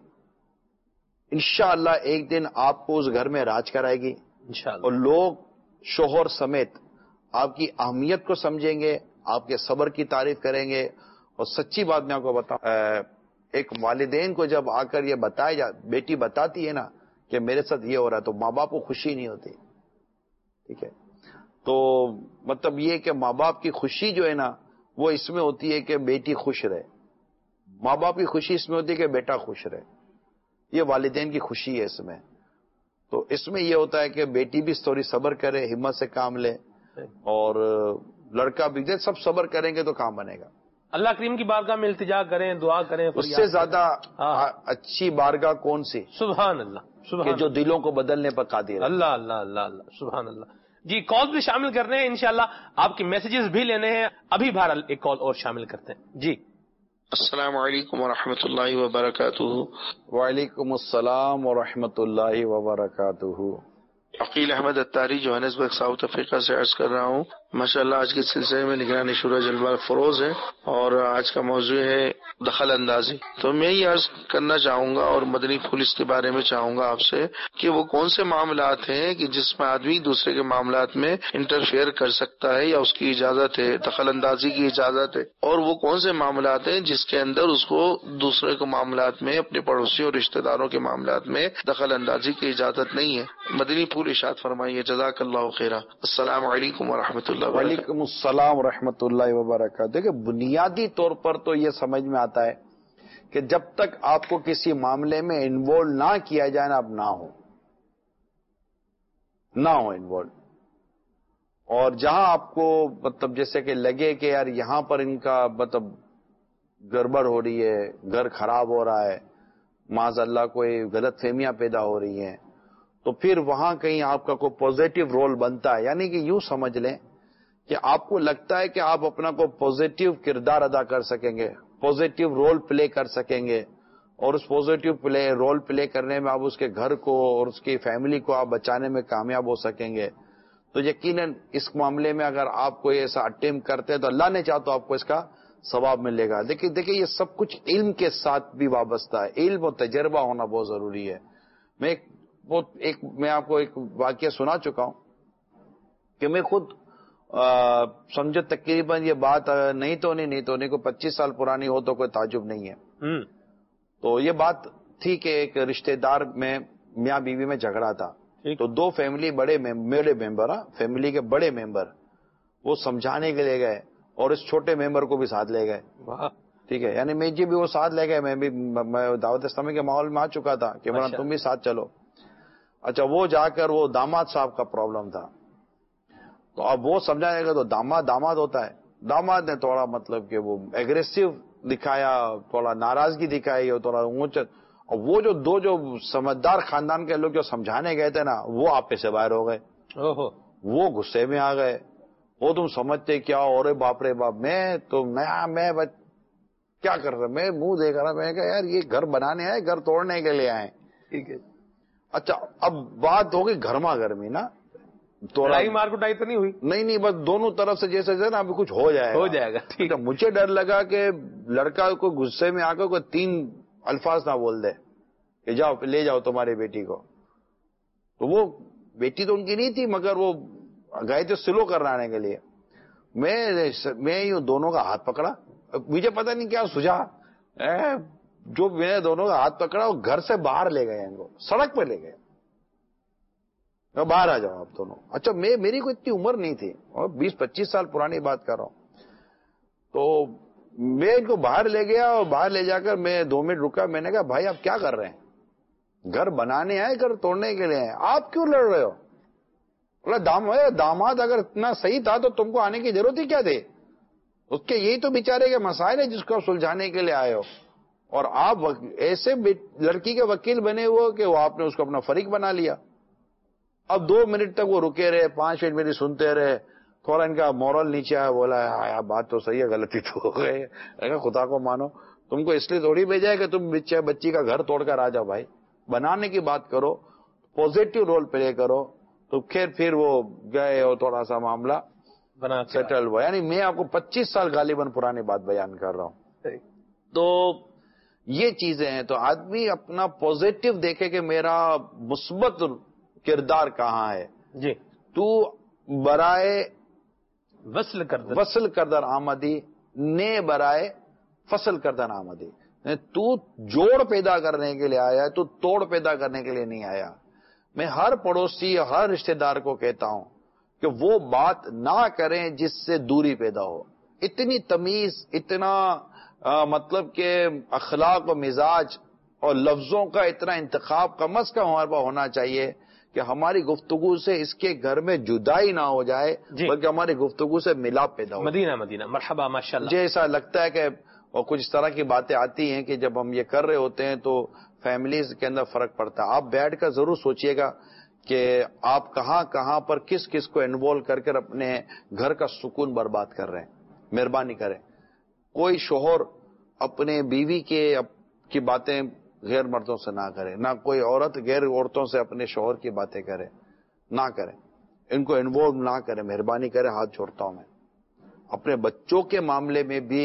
انشاءاللہ ایک دن آپ کو اس گھر میں راج کرائے گی انشاءاللہ. اور لوگ شوہر سمیت آپ کی اہمیت کو سمجھیں گے، آپ کے صبر کی تعریف کریں گے. اور سچی بات میں آپ کو بتاؤں، ایک والدین کو جب آ کر یہ بتایا بیٹی بتاتی ہے نا کہ میرے ساتھ یہ ہو رہا ہے تو ماں باپ کو خوشی نہیں ہوتی. ٹھیک ہے. تو مطلب یہ کہ ماں باپ کی خوشی جو ہے نا وہ اس میں ہوتی ہے کہ بیٹی خوش رہے. ماں باپ کی خوشی اس میں ہوتی ہے کہ بیٹا خوش رہے. یہ والدین کی خوشی ہے اس میں. تو اس میں یہ ہوتا ہے کہ بیٹی بھی تھوڑی صبر کرے، ہمت سے کام لے، اور لڑکا بھی سب صبر کریں گے تو کام بنے گا. اللہ کریم کی بارگاہ میں التجا کریں، دعا کریں. اس سے زیادہ اچھی بارگاہ کون سی؟ سبحان اللہ. کہ جو دلوں کو بدلنے پر قادر ہے. اللہ اللہ اللہ اللہ سبحان اللہ. جی کال بھی شامل کرنے ہیں انشاءاللہ، آپ کے میسیجز بھی لینے ہیں. ابھی بہرحال ایک کال اور شامل کرتے ہیں. جی السلام علیکم ورحمۃ اللہ وبرکاتہ. وعلیکم السلام ورحمۃ اللہ وبرکاتہ. Aqeel Ahmed Attari Johannesburg South Africa سے عرض کر رہا ہوں. ماشاءاللہ آج کے سلسلے میں نگرانی شورا جلوہ فروز ہے اور آج کا موضوع ہے دخل اندازی. تو میں یہ عرض کرنا چاہوں گا اور مدنی پھول اس کے بارے میں چاہوں گا آپ سے کہ وہ کون سے معاملات ہیں کہ جس میں آدمی دوسرے کے معاملات میں انٹرفیئر کر سکتا ہے یا اس کی اجازت ہے، دخل اندازی کی اجازت ہے، اور وہ کون سے معاملات ہیں جس کے اندر اس کو دوسرے کے معاملات میں، اپنے پڑوسیوں اور رشتہ داروں کے معاملات میں دخل اندازی کی اجازت نہیں ہے. مدنی پھول ارشاد فرمائیے. جزاک اللہ خیرہ. السلام علیکم ورحمۃ اللہ. وعلیکم السلام ورحمۃ اللہ وبرکاتہ. دیکھیں بنیادی طور پر تو یہ سمجھ میں آتا ہے کہ جب تک آپ کو کسی معاملے میں انوالو نہ کیا جائے نا، اب نہ ہو انوالو. اور جہاں آپ کو مطلب جیسے کہ لگے کہ یار یہاں پر ان کا مطلب گڑبڑ ہو رہی ہے، گھر خراب ہو رہا ہے، معاذ اللہ کوئی غلط فہمیاں پیدا ہو رہی ہیں، تو پھر وہاں کہیں آپ کا کوئی پازیٹیو رول بنتا ہے. یعنی کہ یوں سمجھ لیں کہ آپ کو لگتا ہے کہ آپ اپنا کو پازیٹیو کردار ادا کر سکیں گے، پازیٹیو رول پلے کر سکیں گے، اور اس پازیٹیو رول پلے کرنے میں آپ اس کے گھر کو اور اس کی فیملی کو آپ بچانے میں کامیاب ہو سکیں گے، تو یقیناً اس معاملے میں اگر آپ کوئی ایسا اٹیمپٹ کرتے ہیں تو اللہ نے چاہا تو آپ کو اس کا ثواب ملے گا. دیکھیے یہ سب کچھ علم کے ساتھ بھی وابستہ ہے. علم اور تجربہ ہونا بہت ضروری ہے. میں آپ کو ایک واقعہ سنا چکا ہوں کہ میں خود سمجھو تقریباً یہ بات نہیں تو نہیں کو 25 سال پرانی ہو تو کوئی تعجب نہیں ہے. تو یہ بات تھی کہ ایک رشتہ دار میں میاں بیوی میں جھگڑا تھا. تو دو فیملی بڑے ممبر، فیملی کے بڑے ممبر وہ سمجھانے کے لے گئے اور اس چھوٹے ممبر کو بھی ساتھ لے گئے. ٹھیک ہے. یعنی میں بھی وہ ساتھ لے گئے. میں دعوت اسلامی کے ماحول میں آ چکا تھا کہ مولانا تم بھی ساتھ چلو. اچھا وہ جا کر وہ داماد صاحب کا پرابلم تھا تو اب وہ سمجھانے گا تو داماد ہوتا ہے. داماد نے تھوڑا مطلب کہ وہ ایگریسو دکھایا، تھوڑا ناراضگی دکھائی اور تھوڑا اونچا. اور وہ جو سمجھدار خاندان کے لوگ جو سمجھانے گئے تھے نا وہ آپے سے باہر ہو گئے. وہ غصے میں آ گئے. وہ تم سمجھتے کیا؟ اور باپ رے باپ، میں کیا کر رہے؟ میں منہ دیکھ رہا، میں نے کہا یار یہ گھر بنانے آئے گھر توڑنے کے لیے آئے. ٹھیک ہے. اچھا اب بات ہوگی گھرما گرمی نا، لڑائی مار کٹائی تو نہیں ہوئی؟ نہیں بس دونوں طرف سے جیسے نا ابھی کچھ ہو جائے گا. ٹھیک ہے. مجھے ڈر لگا کہ لڑکا کو غصے میں آ کر کوئی 3 الفاظ نہ بول دے کہ جاؤ لے جاؤ تمہاری بیٹی کو. تو وہ بیٹی تو ان کی نہیں تھی، مگر وہ گئے تھے سلو کرانے کے لیے. میں یوں دونوں کا ہاتھ پکڑا، مجھے پتہ نہیں کیا سجھا، جو میں نے دونوں کا ہاتھ پکڑا وہ گھر سے باہر لے گئے، ان کو سڑک پہ لے گئے، باہر آ جاؤ آپ دونوں. اچھا میری کوئی اتنی عمر نہیں تھی، 20-25 سال پرانی بات کر رہا ہوں. تو میں ان کو باہر لے گیا اور باہر لے جا کر میں 2 منٹ رکا. میں نے کہا بھائی آپ کیا کر رہے ہیں؟ گھر بنانے آئے گھر توڑنے کے لیے آئے، آپ کیوں لڑ رہے ہو؟ داماد اگر اتنا صحیح تھا تو تم کو آنے کی ضرورت ہی کیا تھی؟ اس کے یہی تو بیچارے کے مسائل ہیں جس کو سلجھانے کے لیے آئے ہو، اور آپ ایسے لڑکی کے وکیل بنے ہوئے کہ وہ آپ نے اس کو اپنا فریق بنا لیا. اب 2 منٹ تک وہ رکے رہے، 5 منٹ میری سنتے رہے. تھوڑا ان کا مورل نیچے آیا، بولا بات تو صحیح ہے، غلطی تو ہو گئی. خدا کو مانو، تم کو اس لیے تھوڑی بھیجا ہے کہ تم بچی کا گھر توڑ کر آ جاؤ. بھائی بنانے کی بات کرو، پوزیٹو رول پلے کرو. تو پھر وہ گئے اور تھوڑا سا معاملہ بنا سیٹل ہوا. یعنی میں آپ کو 25 سال غالباً پرانی بات بیان کر رہا ہوں. تو یہ چیزیں ہیں. تو آدمی اپنا پوزیٹو دیکھے کہ میرا مثبت کردار کہاں ہے. جی. تو برائے وصل کردر آمدی، نے برائے فصل کردر آمدی. تو جوڑ پیدا کرنے کے لیے آیا ہے، تو توڑ پیدا کرنے کے لیے نہیں آیا. میں ہر پڑوسی ہر رشتہ دار کو کہتا ہوں کہ وہ بات نہ کریں جس سے دوری پیدا ہو. اتنی تمیز، اتنا مطلب کہ اخلاق و مزاج اور لفظوں کا اتنا انتخاب کم از کم ہمارے پاس ہونا چاہیے کہ ہماری گفتگو سے اس کے گھر میں جدائی نہ ہو جائے، بلکہ ہماری گفتگو سے ملاپ پیدا ہو. مدینہ مرحبا ماشاءاللہ. مجھے ایسا لگتا ہے کہ اور کچھ اس طرح کی باتیں آتی ہیں کہ جب ہم یہ کر رہے ہوتے ہیں تو فیملیز کے اندر فرق پڑتا ہے. آپ بیٹھ کر ضرور سوچئے گا کہ آپ کہاں پر کس کو انوالو کر اپنے گھر کا سکون برباد کر رہے ہیں. مہربانی کریں، کوئی شوہر اپنے بیوی کی باتیں غیر مردوں سے نہ کرے، نہ کوئی عورت غیر عورتوں سے اپنے شوہر کی باتیں کرے، نہ کرے. ان کو انوالو نہ کرے، مہربانی کرے. ہاتھ جوڑتا ہوں میں. اپنے بچوں کے معاملے میں بھی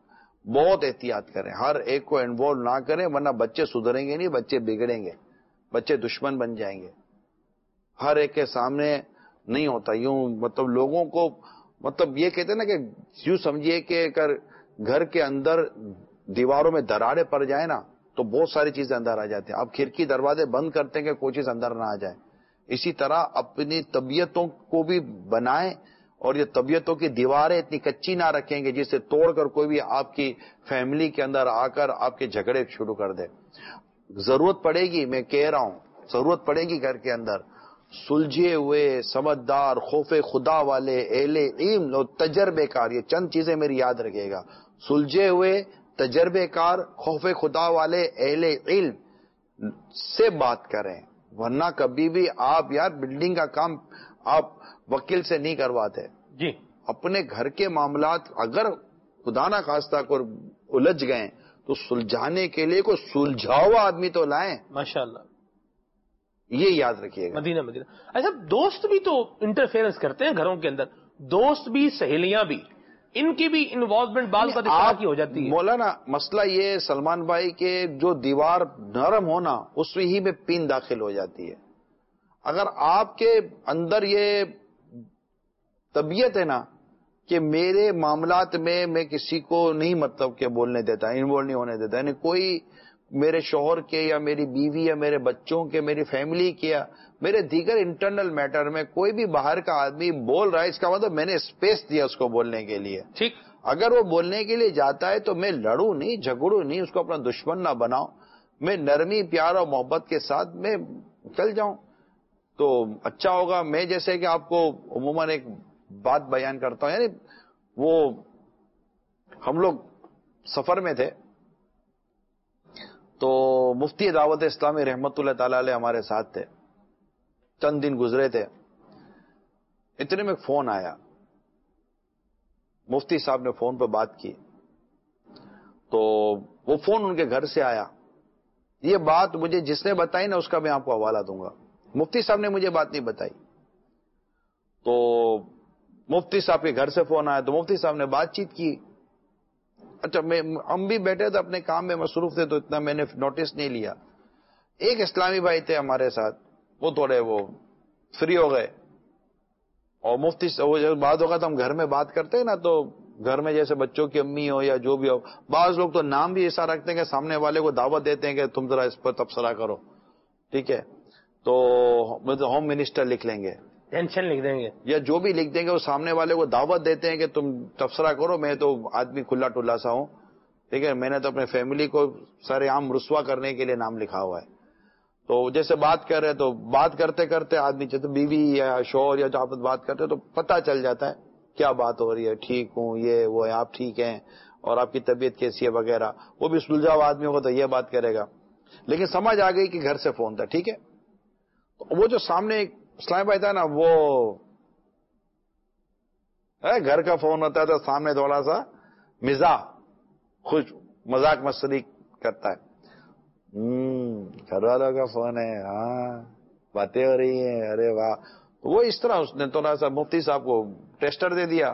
بہت احتیاط کریں، ہر ایک کو انوالو نہ کریں، ورنہ بچے سدھریں گے نہیں، بچے بگڑیں گے، بچے دشمن بن جائیں گے. ہر ایک کے سامنے نہیں ہوتا یوں. مطلب لوگوں کو مطلب یہ کہتے ہیں نا کہ یوں سمجھیے کہ اگر گھر کے اندر دیواروں میں دراڑیں پڑ جائیں نا تو بہت ساری چیزیں اندر آ جاتی ہیں. آپ کھڑکی دروازے بند کرتے ہیں کہ کوئی چیز اندر نہ آ جائے. اسی طرح اپنی طبیعتوں کو بھی بنائیں، اور یہ طبیعتوں کی دیواریں اتنی کچی نہ رکھیں گے جسے توڑ کر کوئی بھی آپ کی فیملی کے اندر آ کر آپ کے جھگڑے شروع کر دے. ضرورت پڑے گی، میں کہہ رہا ہوں ضرورت پڑے گی گھر کے اندر سلجھے ہوئے، سمجھدار، خوف خدا والے، اہل علم اور تجربے کار. یہ چند چیزیں میری یاد رکھیے گا. سلجھے ہوئے، تجربے کار، خوف خدا والے، اہل علم سے بات کریں. ورنہ کبھی بھی آپ یار بلڈنگ کا کام آپ وکیل سے نہیں کرواتے. جی. اپنے گھر کے معاملات اگر خدا نہ خواستہ کو الجھ گئے تو سلجھانے کے لیے کوئی سلجھاؤ آدمی تو لائیں. ماشاءاللہ. یہ یاد رکھیے گا. مدینہ. اچھا دوست بھی تو انٹرفیئرنس کرتے ہیں گھروں کے اندر، دوست بھی، سہیلیاں بھی، ان کی بھی انوالومنٹ بعض کا اس کی ہو جاتی ہے. مولانا مسئلہ یہ سلمان بھائی کہ جو دیوار نرم ہونا اس ہی میں پین داخل ہو جاتی ہے. اگر آپ کے اندر یہ طبیعت ہے نا کہ میرے معاملات میں کسی کو نہیں مطلب کہ بولنے دیتا، انوالو نہیں ہونے دیتا، یعنی کوئی میرے شوہر کے یا میری بیوی یا میرے بچوں کے، میری فیملی کے یا میرے دیگر انٹرنل میٹر میں کوئی بھی باہر کا آدمی بول رہا ہے، اس کا مطلب میں نے اسپیس دیا اس کو بولنے کے لیے. ٹھیک. اگر وہ بولنے کے لیے جاتا ہے تو میں لڑوں نہیں، جھگڑوں نہیں، اس کو اپنا دشمن نہ بناؤں. میں نرمی، پیار اور محبت کے ساتھ میں چل جاؤں تو اچھا ہوگا. میں جیسے کہ آپ کو عموماً ایک بات بیان کرتا ہوں، یعنی وہ ہم لوگ سفر میں تھے تو مفتی دعوت اسلامی رحمت اللہ تعالی علیہ ہمارے ساتھ تھے. چند دن گزرے تھے، اتنے میں فون آیا. مفتی صاحب نے فون پہ بات کی تو وہ فون ان کے گھر سے آیا. یہ بات مجھے جس نے بتائی نا اس کا میں آپ کو حوالہ دوں گا. مفتی صاحب نے مجھے بات نہیں بتائی. تو مفتی صاحب کے گھر سے فون آیا تو مفتی صاحب نے بات چیت کی. اچھا ہم بھی بیٹھے تھے اپنے کام میں مصروف تھے تو اتنا میں نے نوٹس نہیں لیا. ایک اسلامی بھائی تھے ہمارے ساتھ, وہ تھوڑے وہ فری ہو گئے اور مفتی جب بات ہوگا تو ہم گھر میں بات کرتے ہیں نا, تو گھر میں جیسے بچوں کی امی ہو یا جو بھی ہو, بعض لوگ تو نام بھی ایسا رکھتے ہیں کہ سامنے والے کو دعوت دیتے ہیں کہ تم ذرا اس پر تبصرہ کرو, ٹھیک ہے, تو ہوم منسٹر لکھ لیں گے, ٹینشن لکھ دیں گے یا جو بھی لکھ دیں گے, وہ سامنے والے کو دعوت دیتے ہیں کہ تم تبصرہ کرو. میں تو آدمی کھلا ٹلا سا ہوں, ٹھیک ہے, میں نے تو اپنے فیملی کو سارے عام رسوا کرنے کے لیے نام لکھا ہوا ہے. تو جیسے بات کر رہے تو بات کرتے کرتے آدمی چاہتے بیوی یا شوہر یا جو آپ بات کرتے تو پتہ چل جاتا ہے کیا بات ہو رہی ہے, ٹھیک ہوں, یہ وہ ہے, آپ ٹھیک ہیں, اور آپ کی طبیعت کیسی ہے وغیرہ. وہ بھی سلجھا ہوا آدمی ہوگا تو یہ بات کرے گا. لیکن سمجھ آ گئی کہ گھر سے فون تھا, ٹھیک ہے. وہ جو سامنے ایک اسلام بھائی تھا نا, وہ گھر کا فون ہوتا ہے تو سامنے تھوڑا سا مزاح خوش مذاق مستی کرتا ہے. گھر والوں کا فون ہے, ہاں باتیں ہو رہی ہیں, ارے واہ. وہ اس طرح اس نے تھوڑا سا مفتی صاحب کو ٹیسٹر دے دیا.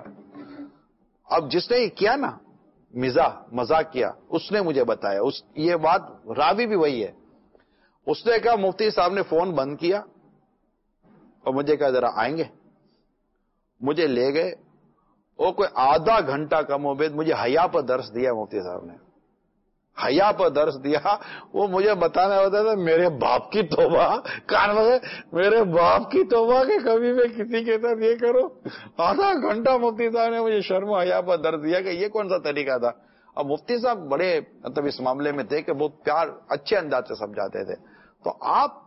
اب جس نے یہ کیا نا مذاق کیا, اس نے مجھے بتایا, یہ بات راوی بھی وہی ہے. اس نے کہا مفتی صاحب نے فون بند کیا اور مجھے کہا ذرا آئیں گے. مجھے لے گئے, وہ کوئی آدھا گھنٹہ کم و بیش مجھے حیا پر درس دیا. مفتی صاحب نے حیا پر درس دیا. وہ مجھے بتانا ہوتا تھا میرے باپ کی توبہ, کان میں میرے باپ کی توبہ کہ کبھی میں کسی کے ساتھ یہ کروں. آدھا گھنٹہ مفتی صاحب نے مجھے شرم و حیا پر درس دیا کہ یہ کون سا طریقہ تھا. اب مفتی صاحب بڑے مطلب اس معاملے میں تھے کہ بہت پیار اچھے انداز سے سمجھاتے تھے. تو آپ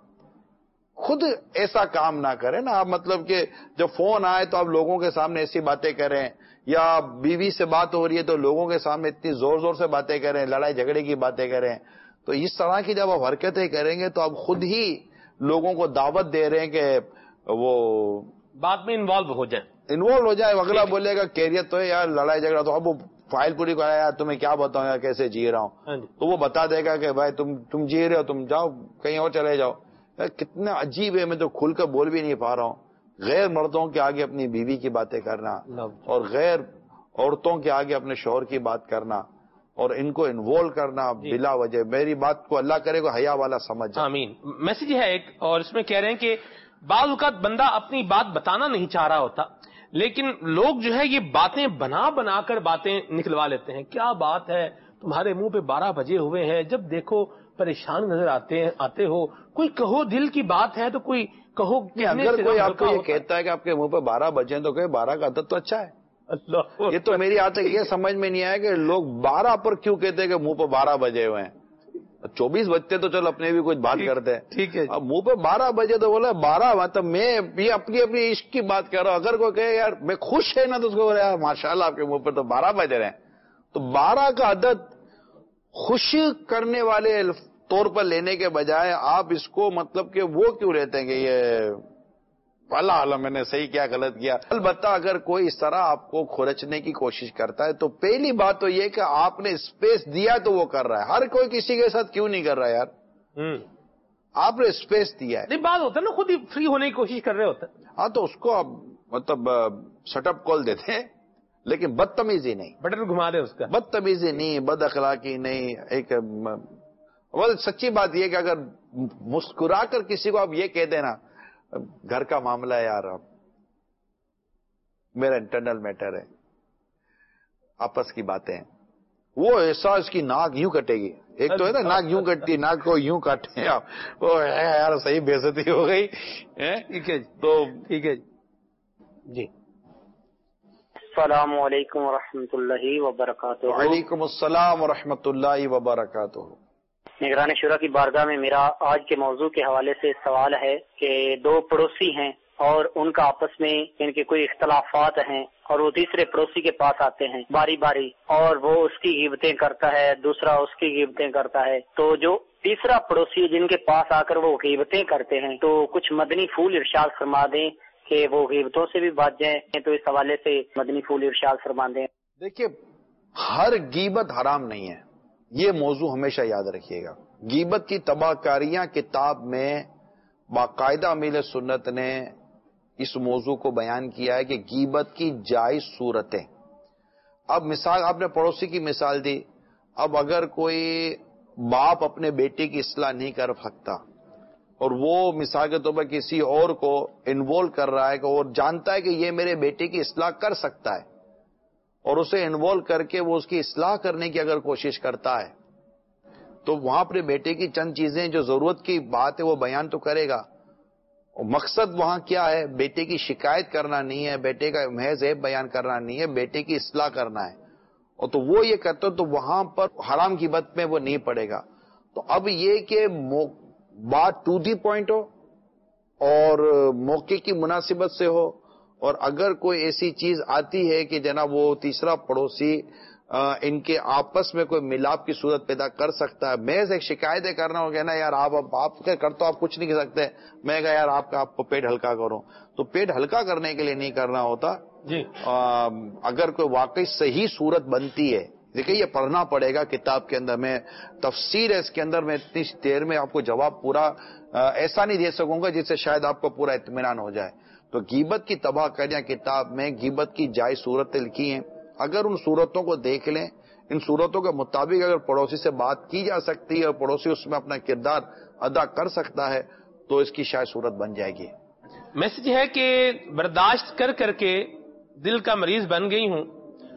خود ایسا کام نہ کریں نا. آپ مطلب کہ جب فون آئے تو آپ لوگوں کے سامنے ایسی باتیں کریں, یا بیوی سے بات ہو رہی ہے تو لوگوں کے سامنے اتنی زور زور سے باتیں کریں, لڑائی جھگڑے کی باتیں کریں. تو اس طرح کی جب آپ حرکتیں کریں گے تو آپ خود ہی لوگوں کو دعوت دے رہے ہیں کہ وہ بات میں انوالو ہو جائے. اگلا بولے گا کیریت تو ہے یار, لڑائی جھگڑا تو اب وہ فائل پوری کرایا یار, تمہیں کیا بتاؤں یار کیسے جی رہا ہوں. تو وہ بتا دے گا کہ بھائی تم جی رہے ہو, تم جاؤ کہیں اور چلے جاؤ. کتنا عجیب ہے, میں تو کھل کر بول بھی نہیں پا رہا ہوں. غیر مردوں کے آگے اپنی بیوی کی باتیں کرنا اور غیر عورتوں کے آگے اپنے شوہر کی بات کرنا اور ان کو انوالو کرنا بلا وجہ. میری بات کو اللہ کرے کو حیا والا سمجھ جائے. آمین. میسج ہے ایک, اور اس میں کہہ رہے ہیں کہ بعض اوقات بندہ اپنی بات بتانا نہیں چاہ رہا ہوتا, لیکن لوگ جو ہے یہ باتیں بنا کر باتیں نکلوا لیتے ہیں. کیا بات ہے, تمہارے منہ پہ 12 بجے ہوئے ہیں, جب دیکھو پریشان نظر آتے ہو, کوئی کہو دل کی بات ہے تو کوئی کہو. اگر کوئی آپ کو یہ کہتا ہے کہ آپ کے منہ پہ 12 بجے تو کہ 12 کا عدد تو اچھا ہے. اللہ, یہ تو میری آج تک یہ سمجھ میں نہیں آیا کہ لوگ 12 پر کیوں کہتے ہیں کہ منہ پہ 12 بجے ہوئے ہیں. 24 بجتے تو چلو اپنے بھی کچھ بات کرتے ہیں, ٹھیک ہے. اب منہ پہ 12 بجے تو بولا 12 مطلب میں بھی اپنی عشق کی بات کر رہا ہوں. اگر کوئی کہے یار میں خوش ہے نا تو اس کو بولے یار ماشاءاللہ آپ کے منہ پہ تو 12 بج رہے ہیں. تو 12 کا عدد خوش کرنے والے طور پر لینے کے بجائے آپ اس کو مطلب کہ وہ کیوں لیتے ہیں کہ یہ اللہ عالم میں نے صحیح کیا غلط کیا. البتہ اگر کوئی اس طرح آپ کو کھرچنے کی کوشش کرتا ہے تو پہلی بات تو یہ کہ آپ نے اسپیس دیا تو وہ کر رہا ہے. ہر کوئی کسی کے ساتھ کیوں نہیں کر رہا یار, آپ نے اسپیس دیا ہے. نہیں بات ہوتا ہے نا, خود ہی فری ہونے کی کوشش کر رہے ہوتے ہیں. ہاں تو اس کو آپ مطلب سٹ اپ کال دیتے ہیں, لیکن بدتمیزی نہیں, بٹن گھما دے اس کا, بدتمیزی نہیں, بد اخلاقی نہیں. ایک سچی بات یہ کہ اگر مسکرا کر کسی کو آپ یہ کہہ دینا گھر کا معاملہ ہے یار, اب میرا انٹرنل میٹر ہے, آپس کی باتیں ہیں, وہ ایسا اس کی ناک یوں کٹے گی. ایک تو ہے نا ناک یوں کٹتی, ناک کو یوں کاٹے آپ, وہ یار صحیح بے عزتی ہو گئی. ٹھیک ہے تو ٹھیک ہے جی. السلام علیکم ورحمۃ اللہ وبرکاتہ. وعلیکم السلام ورحمۃ اللہ وبرکاتہ. نگران شورا کی بارگاہ میں میرا آج کے موضوع کے حوالے سے سوال ہے کہ 2 پڑوسی ہیں اور ان کا آپس میں ان کے کوئی اختلافات ہیں, اور وہ تیسرے پڑوسی کے پاس آتے ہیں باری باری, اور وہ اس کی غیبتیں کرتا ہے, دوسرا اس کی غیبتیں کرتا ہے. تو جو تیسرا پڑوسی جن کے پاس آ کر وہ غیبتیں کرتے ہیں تو کچھ مدنی پھول ارشاد فرما دیں کہ وہ غیبتوں سے بھی بچ جائیں. تو اس حوالے سے مدنی پھول ارشاد فرما دیں. دیکھیے, ہر غیبت حرام نہیں ہے, یہ موضوع ہمیشہ یاد رکھیے گا. غیبت کی تباہ کاریاں کتاب میں باقاعدہ امیل سنت نے اس موضوع کو بیان کیا ہے کہ غیبت کی جائز صورتیں. اب مثال آپ نے پڑوسی کی مثال دی. اب اگر کوئی باپ اپنے بیٹے کی اصلاح نہیں کر سکتا اور وہ مثال کے طور پر کسی اور کو انوالو کر رہا ہے اور جانتا ہے کہ یہ میرے بیٹے کی اصلاح کر سکتا ہے اور اسے انوالو کر کے وہ اس کی اصلاح کرنے کی اگر کوشش کرتا ہے تو وہاں اپنے بیٹے کی چند چیزیں جو ضرورت کی بات ہے وہ بیان تو کرے گا. اور مقصد وہاں کیا ہے؟ بیٹے کی شکایت کرنا نہیں ہے, بیٹے کا محض عیب بیان کرنا نہیں ہے, بیٹے کی اصلاح کرنا ہے. اور تو وہ یہ کرتا تو وہاں پر حرام کی بات میں وہ نہیں پڑے گا. تو اب یہ کہ بات ٹو دی پوائنٹ ہو اور موقع کی مناسبت سے ہو, اور اگر کوئی ایسی چیز آتی ہے کہ جناب وہ تیسرا پڑوسی ان کے آپس میں کوئی ملاپ کی صورت پیدا کر سکتا ہے, محض ایک شکایتیں کرنا ہو, کہنا یار آپ کیا کرتے ہو, آپ کچھ نہیں کر سکتے, میں کہا یار آپ کو پیٹ ہلکا کرو, تو پیٹ ہلکا کرنے کے لیے نہیں کرنا ہوتا جی. اگر کوئی واقعی صحیح صورت بنتی ہے, دیکھیں یہ پڑھنا پڑے گا کتاب کے اندر, میں تفسیر ہے اس کے اندر, میں اتنی دیر میں آپ کو جواب پورا ایسا نہیں دے سکوں گا جس سے شاید آپ کو پورا اطمینان ہو جائے. تو غیبت کی تباہ کاریاں کتاب میں غیبت کی جائز صورتیں لکھی ہیں. اگر ان صورتوں کو دیکھ لیں, ان صورتوں کے مطابق اگر پڑوسی سے بات کی جا سکتی ہے اور پڑوسی اس میں اپنا کردار ادا کر سکتا ہے تو اس کی شاید صورت بن جائے گی. میسج ہے کہ برداشت کر کر کے دل کا مریض بن گئی ہوں,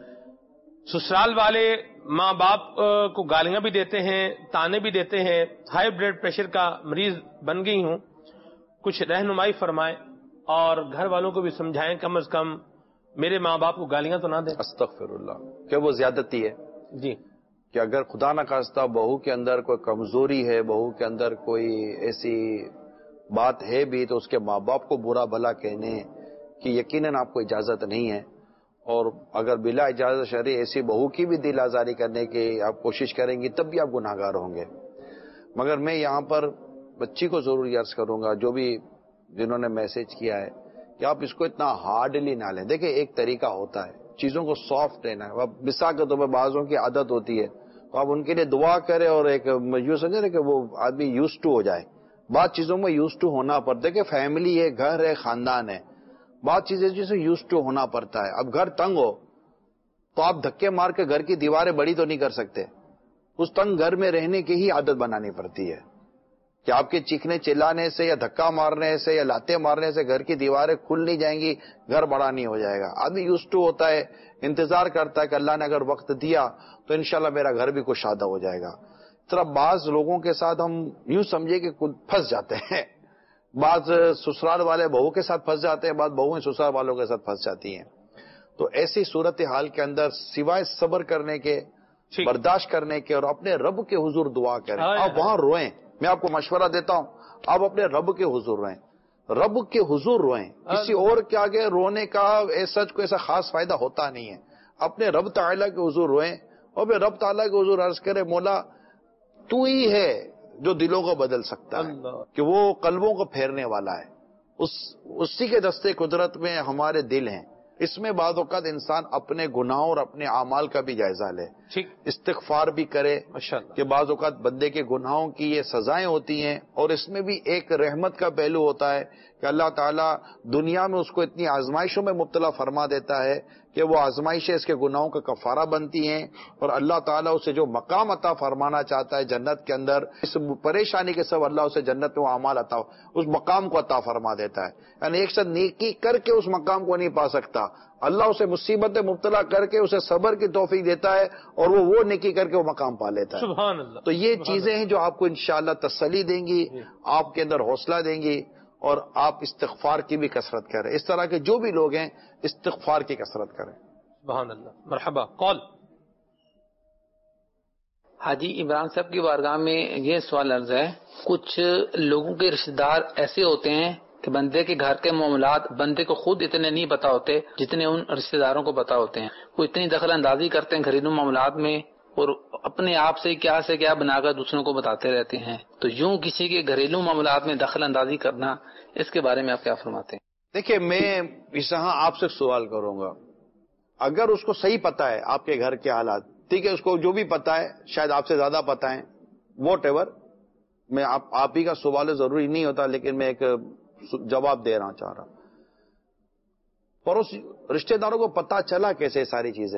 سسرال والے ماں باپ کو گالیاں بھی دیتے ہیں, تانے بھی دیتے ہیں, ہائی بلڈ پریشر کا مریض بن گئی ہوں, کچھ رہنمائی فرمائیں اور گھر والوں کو بھی سمجھائیں کم از کم میرے ماں باپ کو گالیاں تو نہ دیں. استغفر اللہ, کہ وہ زیادتی ہے جی, کہ اگر خدا نہ خواستہ بہو کے اندر کوئی کمزوری ہے, بہو کے اندر کوئی ایسی بات ہے بھی, تو اس کے ماں باپ کو برا بھلا کہنے کی یقیناً آپ کو اجازت نہیں ہے. اور اگر بلا اجازت شرعی ایسی بہو کی بھی دل آزاری کرنے کی آپ کوشش کریں گی تب بھی آپ گناہگار ہوں گے. مگر میں یہاں پر بچی کو ضرور عرض کروں گا, جو بھی جنہوں نے میسج کیا ہے, کہ آپ اس کو اتنا ہارڈلی نہ لیں. دیکھیں ایک طریقہ ہوتا ہے چیزوں کو سافٹ لینا ہے. اب مثال کے طور پر بعضوں کی عادت ہوتی ہے تو آپ ان کے لیے دعا کریں اور ایک یوں سمجھے نا کہ وہ آدمی یوز ٹو ہو جائے. بعض چیزوں میں یوز ٹو ہونا پڑتا ہے, کہ فیملی ہے, گھر ہے, خاندان ہے, بعض چیزیں جسے یوز ٹو ہونا پڑتا ہے. اب گھر تنگ ہو تو آپ دھکے مار کے گھر کی دیواریں بڑی تو نہیں کر سکتے, اس تنگ گھر میں رہنے کی ہی عادت بنانی پڑتی ہے کہ آپ کے چیخنے چلانے سے یا دھکا مارنے سے یا لاتے مارنے سے گھر کی دیواریں کھل نہیں جائیں گی, گھر بڑا نہیں ہو جائے گا. آدمی یوز ٹو ہوتا ہے, انتظار کرتا ہے کہ اللہ نے اگر وقت دیا تو انشاءاللہ میرا گھر بھی کشادہ ہو جائے گا. طرح بعض لوگوں کے ساتھ ہم یوں سمجھے کہ پھنس جاتے ہیں, بعض سسرال والے بہو کے ساتھ پھنس جاتے ہیں, بعض بہویں سسرال والوں کے ساتھ پھنس جاتی ہیں. تو ایسی صورتحال کے اندر سوائے صبر کرنے کے, برداشت کرنے کے اور اپنے رب کے حضور دعا کریں. آپ وہاں روئیں, میں آپ کو مشورہ دیتا ہوں, آپ اپنے رب کے حضور روئیں, رب کے حضور روئیں. کسی اور کے آگے رونے کا ایسا خاص فائدہ ہوتا نہیں ہے. اپنے رب تعالیٰ کے حضور روئیں اور پھر رب تعالیٰ کے حضور عرض کرے, مولا تو ہی ہے جو دلوں کو بدل سکتا ہے, کہ وہ قلبوں کو پھیرنے والا ہے, اسی کے دستے قدرت میں ہمارے دل ہیں. اس میں بعض اوقات انسان اپنے گناہوں اور اپنے اعمال کا بھی جائزہ لے, استغفار بھی کرے, کہ بعض اوقات بندے کے گناہوں کی یہ سزائیں ہوتی ہیں. اور اس میں بھی ایک رحمت کا پہلو ہوتا ہے کہ اللہ تعالیٰ دنیا میں اس کو اتنی آزمائشوں میں مبتلا فرما دیتا ہے کہ وہ آزمائشیں اس کے گناہوں کا کفارہ بنتی ہیں, اور اللہ تعالیٰ اسے جو مقام عطا فرمانا چاہتا ہے جنت کے اندر, اس پریشانی کے سب اللہ اسے جنت میں اعمال عطا اس مقام کو عطا فرما دیتا ہے. یعنی ایک ساتھ نیکی کر کے اس مقام کو نہیں پا سکتا, اللہ اسے مصیبت مبتلا کر کے اسے صبر کی توفیق دیتا ہے اور وہ نیکی کر کے وہ مقام پا لیتا ہے. سبحان اللہ. تو یہ چیزیں ہیں جو آپ کو انشاءاللہ تسلی دیں گی, آپ کے اندر حوصلہ دیں گی, اور آپ استغفار کی بھی کثرت کریں. اس طرح کے جو بھی لوگ ہیں استغفار کی کثرت کریں. سبحان اللہ. مرحبا. کال. حاجی عمران صاحب کی بارگاہ میں یہ سوال عرض ہے, کچھ لوگوں کے رشتہ دار ایسے ہوتے ہیں کہ بندے کے گھر کے معاملات بندے کو خود اتنے نہیں پتا ہوتے جتنے ان رشتہ داروں کو پتا ہوتے ہیں. وہ اتنی دخل اندازی کرتے ہیں گھریلو معاملات میں اور اپنے آپ سے کیا بنا کر دوسروں کو بتاتے رہتے ہیں. تو یوں کسی کے گھریلو معاملات میں دخل اندازی کرنا, اس کے بارے میں آپ کیا فرماتے ہیں؟ دیکھیں میں اس یہاں آپ سے سوال کروں گا, اگر اس کو صحیح پتا ہے آپ کے گھر کے حالات, ٹھیک ہے, اس کو جو بھی پتا ہے شاید آپ سے زیادہ پتا ہے, واٹ ایور, میں آپ ہی کا سوال ضروری نہیں ہوتا, لیکن میں ایک جواب دے رہا چاہ رہا. پڑوسی رشتہ داروں کو پتا چلا کیسے ساری چیزیں؟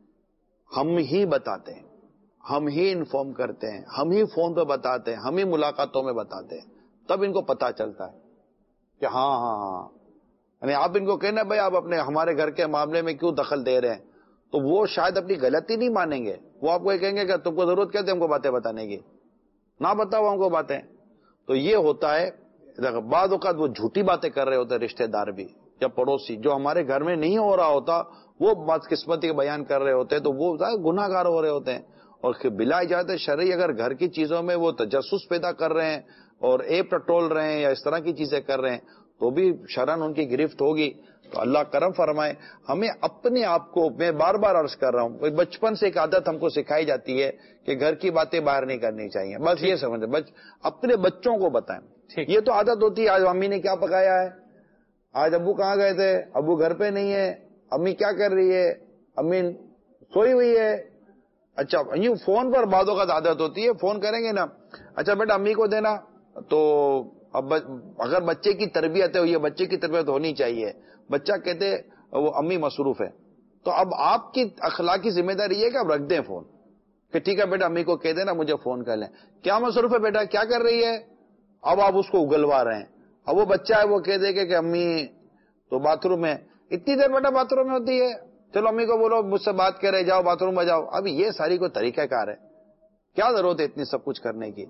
ہم ہی بتاتے ہیں, ہم ہی انفارم کرتے ہیں, ہم ہی فون پہ بتاتے ہیں, ہم ہی ملاقاتوں میں بتاتے ہیں, تب ان کو پتا چلتا ہے کہ ہاں ہاں ہاں. یعنی آپ ان کو کہنا بھائی آپ اپنے ہمارے گھر کے معاملے میں کیوں دخل دے رہے ہیں, تو وہ شاید اپنی غلطی نہیں مانیں گے, وہ آپ کو یہ کہیں گے کہ تم کو ضرورت کیا تھی ہم کو باتیں بتانے کی, نہ بتاؤ ہم کو باتیں. تو یہ ہوتا ہے, بعض اوقات وہ جھوٹی باتیں کر رہے ہوتے ہیں رشتہ دار بھی یا پڑوسی, جو ہمارے گھر میں نہیں ہو رہا ہوتا وہ بدقسمتی کے بیان کر رہے ہوتے ہیں, تو وہ گناہ گار ہو رہے ہوتے ہیں. اور بلا اجازت شرعی اگر گھر کی چیزوں میں وہ تجسس پیدا کر رہے ہیں اور ایپ ٹٹول رہے ہیں یا اس طرح کی چیزیں کر رہے ہیں, تو بھی شرعاً ان کی گرفت ہوگی. تو اللہ کرم فرمائے. ہمیں اپنے آپ کو, میں بار بار عرض کر رہا ہوں, بچپن سے ایک عادت ہم کو سکھائی جاتی ہے کہ گھر کی باتیں باہر نہیں کرنی چاہیے, بس یہ سمجھیں, اپنے بچوں کو بتائیں. یہ تو عادت ہوتی ہے, آج امی نے کیا پکایا ہے, آج ابو کہاں گئے تھے, ابو گھر پہ نہیں ہے, امی کیا کر رہی ہے, امی سوئی ہوئی ہے. اچھا یوں فون پر بعدوں کا عادت ہوتی ہے, فون کریں گے نا, اچھا بیٹا امی کو دینا. تو اب اگر بچے کی تربیت ہے, یہ بچے کی تربیت ہونی چاہیے, بچہ کہتے وہ امی مصروف ہے, تو اب آپ کی اخلاقی ذمہ داری یہ کہ آپ رکھ دیں فون, کہ ٹھیک ہے بیٹا امی کو کہہ دینا مجھے فون کر لیں. کیا مصروف ہے بیٹا, کیا کر رہی ہے, اب آپ اس کو اگلوا رہے ہیں. اب وہ بچہ ہے وہ کہہ دے کہ امی تو باتھ روم میں, اتنی دیر بیٹا باتھ روم میں ہوتی ہے, چلو امی کو بولو مجھ سے بات کرے, جاؤ باتھ روم میں جاؤ. اب یہ ساری کوئی طریقہ کار ہے, کیا ضرورت ہے اتنی سب کچھ کرنے کی.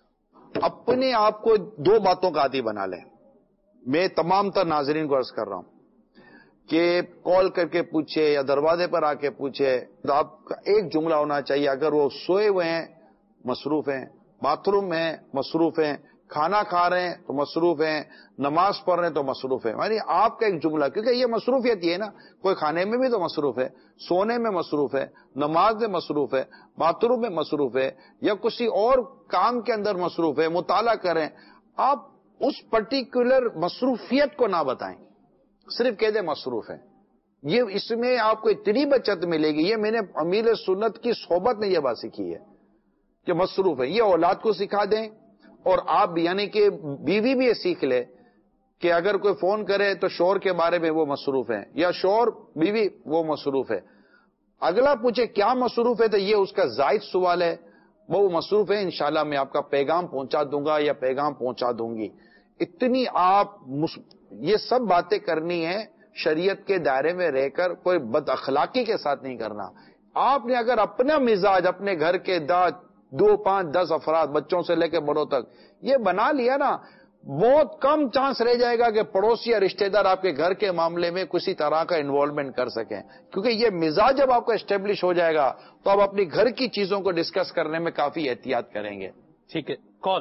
اپنے آپ کو دو باتوں کا عادی بنا لیں. میں تمام تر ناظرین کو عرض کر رہا ہوں کہ کال کر کے پوچھے یا دروازے پر آ کے پوچھے, تو آپ کا ایک جملہ ہونا چاہیے, اگر وہ سوئے ہوئے ہیں مصروف ہیں, باتھ روم میں مصروف ہیں, کھانا کھا رہے ہیں تو مصروف ہیں, نماز پڑھ رہے ہیں تو مصروف ہیں. یعنی آپ کا ایک جملہ, کیونکہ یہ مصروفیت یہ ہے نا, کوئی کھانے میں بھی تو مصروف ہے, سونے میں مصروف ہے, نماز میں مصروف ہے, باتھ روم میں مصروف ہے, یا کسی اور کام کے اندر مصروف ہے, مطالعہ کریں. آپ اس پرٹیکولر مصروفیت کو نہ بتائیں, صرف کہہ دیں مصروف ہے. یہ اس میں آپ کو اتنی بچت ملے گی. یہ میں نے امیر سنت کی صحبت میں یہ بات سیکھی ہے کہ مصروف ہے. یہ اولاد کو سکھا دیں, اور آپ بھی, یعنی کہ بیوی بھی یہ سیکھ لے کہ اگر کوئی فون کرے تو شوہر کے بارے میں وہ مصروف ہیں, یا شوہر بیوی وہ مصروف ہے. اگلا پوچھے کیا مصروف ہے, تو یہ اس کا زائد سوال ہے. وہ مصروف ہے, انشاءاللہ میں آپ کا پیغام پہنچا دوں گا یا پیغام پہنچا دوں گی. اتنی آپ یہ سب باتیں کرنی ہے شریعت کے دائرے میں رہ کر, کوئی بد اخلاقی کے ساتھ نہیں کرنا. آپ نے اگر اپنا مزاج اپنے گھر کے 2, 5, 10 افراد, بچوں سے لے کے بڑوں تک یہ بنا لیا نا, بہت کم چانس رہ جائے گا کہ پڑوسی یا رشتہ دار آپ کے گھر کے معاملے میں کسی طرح کا انوالومنٹ کر سکیں. کیونکہ یہ مزاج جب آپ کا اسٹیبلش ہو جائے گا تو آپ اپنی گھر کی چیزوں کو ڈسکس کرنے میں کافی احتیاط کریں گے. ٹھیک ہے, کال.